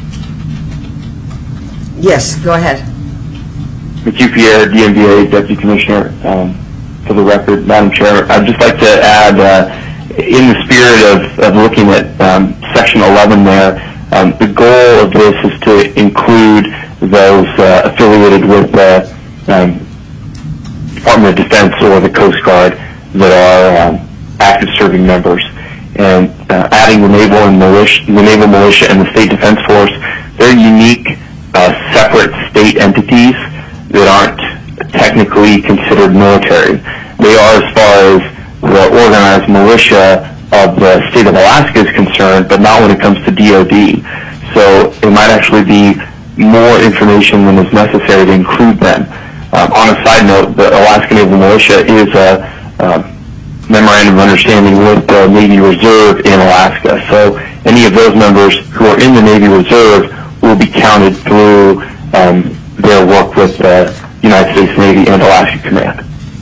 Yes, go ahead. McHugh Pierre, DMVA Deputy Commissioner. For the record, Madam Chair, I'd just like to add, in the spirit of looking at Section 11 there, the goal of this is to include those affiliated with the Department of Defense or the Coast Guard that are active serving members. And adding the Naval Militia and the State Defense Force, they're unique, separate state entities that aren't technically considered military. They are as far as the organized militia of the state of Alaska is concerned, but not when it comes to DOD. So it might actually be more information than is necessary to include them. On a side note, the Alaska Naval Militia is a memorandum of understanding with the Navy Reserve in Alaska. So any of those members who are in the Navy Reserve will be counted through their work with the United States Navy and Alaska Command.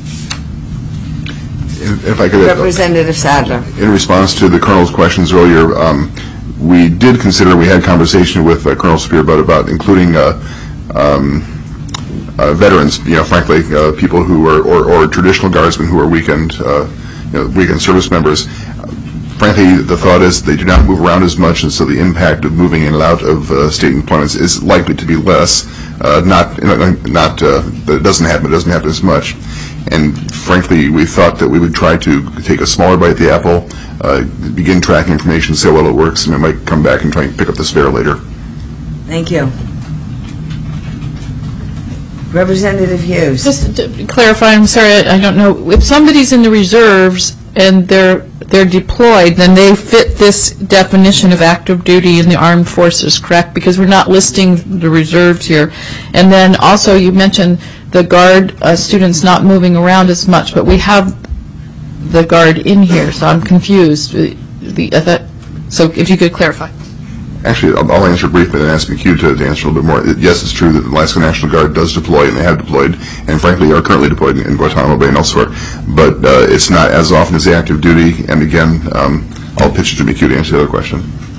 If I could, Representative Sadler. In response to the Colonel's questions earlier, we did consider, we had conversation with Colonel Spearbud about including veterans, frankly, people who are, or traditional guardsmen who are weekend service members. frankly, the thought is they do not move around as much, and so the impact of moving in and out of state employments is likely to be less. Not that it doesn't happen as much. And frankly, we thought that we would try to take a smaller bite at the apple, begin tracking information, see how well it works, and we might come back and try and pick up the spare later. Thank you. Representative Hughes. Just to clarify, I'm sorry, I don't know. If somebody's in the reserves and they're deployed, then they fit this definition of active duty in the armed forces, correct? Because we're not listing the reserves here. And then also you mentioned the Guard students not moving around as much, but we have the Guard in here, so I'm confused. So if you could clarify. Actually, I'll answer briefly and ask McHugh to answer a little bit more. Yes, it's true that the Alaska National Guard does deploy, and they have deployed, and frankly are currently deployed in Guantanamo Bay and elsewhere. But it's not as often as the active duty, and again, I'll pitch it to McHugh to answer the other question.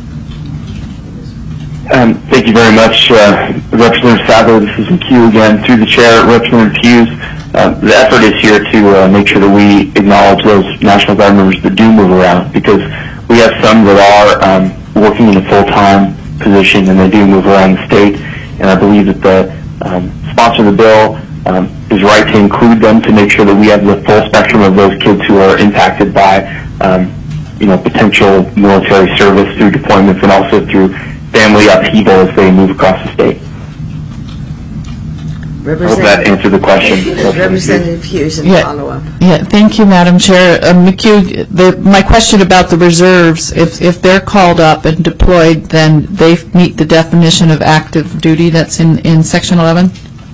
Thank you very much, Representative Sadler. This is McHugh again. Through the chair, Representative Hughes, the effort is here to make sure that we acknowledge those National Guard members that do move around, because we have some that are working in a full-time position, and they do move around the state. And I believe that the sponsor of the bill is right to include them to make sure that we have the full spectrum of those kids who are impacted by, potential military service through deployments and also through family upheaval as they move across the state. I hope that answered the question. Representative Hughes, and follow-up. Yeah, thank you, Madam Chair. McHugh, my question about the reserves, if they're called up and deployed, then they meet the definition of active duty that's in Section 11?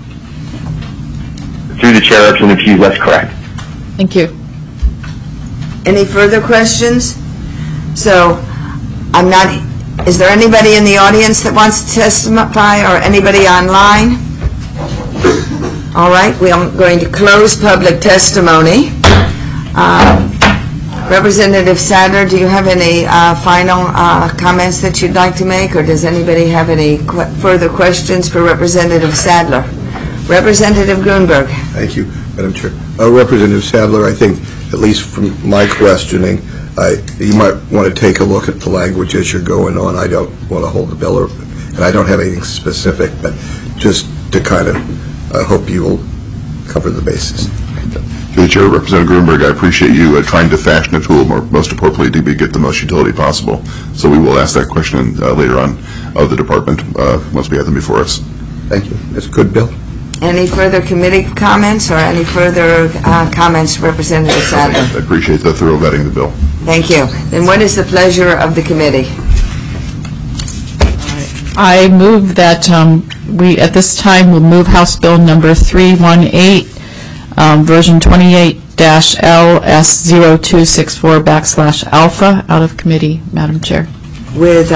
Through the chair, Representative Hughes, that's correct. Thank you. Any further questions? So, is there anybody in the audience that wants to testify, or anybody online? All right, we are going to close public testimony. Representative Sadler, do you have any final comments that you'd like to make, or does anybody have any further questions for Representative Sadler? Representative Grunberg. Thank you, Madam Chair. Representative Sadler, I think, at least from my questioning, you might want to take a look at the language as you're going on. I don't want to hold the bill, and I don't have anything specific, but just to kind of hope you will cover the bases. To the Chair, Representative Grunberg, I appreciate you trying to fashion a tool, most appropriately, to get the most utility possible. So we will ask that question later on of the department once we have them before us. Thank you. That's a good bill. Any further committee comments or any further comments, Representative Sadler? I appreciate the thorough vetting of the bill. Thank you. Then what is the pleasure of the committee? I move that we, at this time, will move House Bill number 318, version 28-LS0264 / out of committee, Madam Chair. With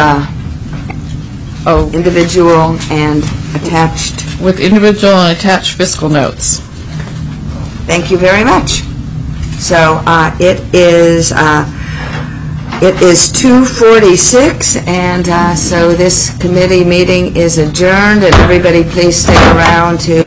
individual and attached. With individual and attached fiscal notes. Thank you very much. So it is 2:46, and so this committee meeting is adjourned, and everybody please stick around to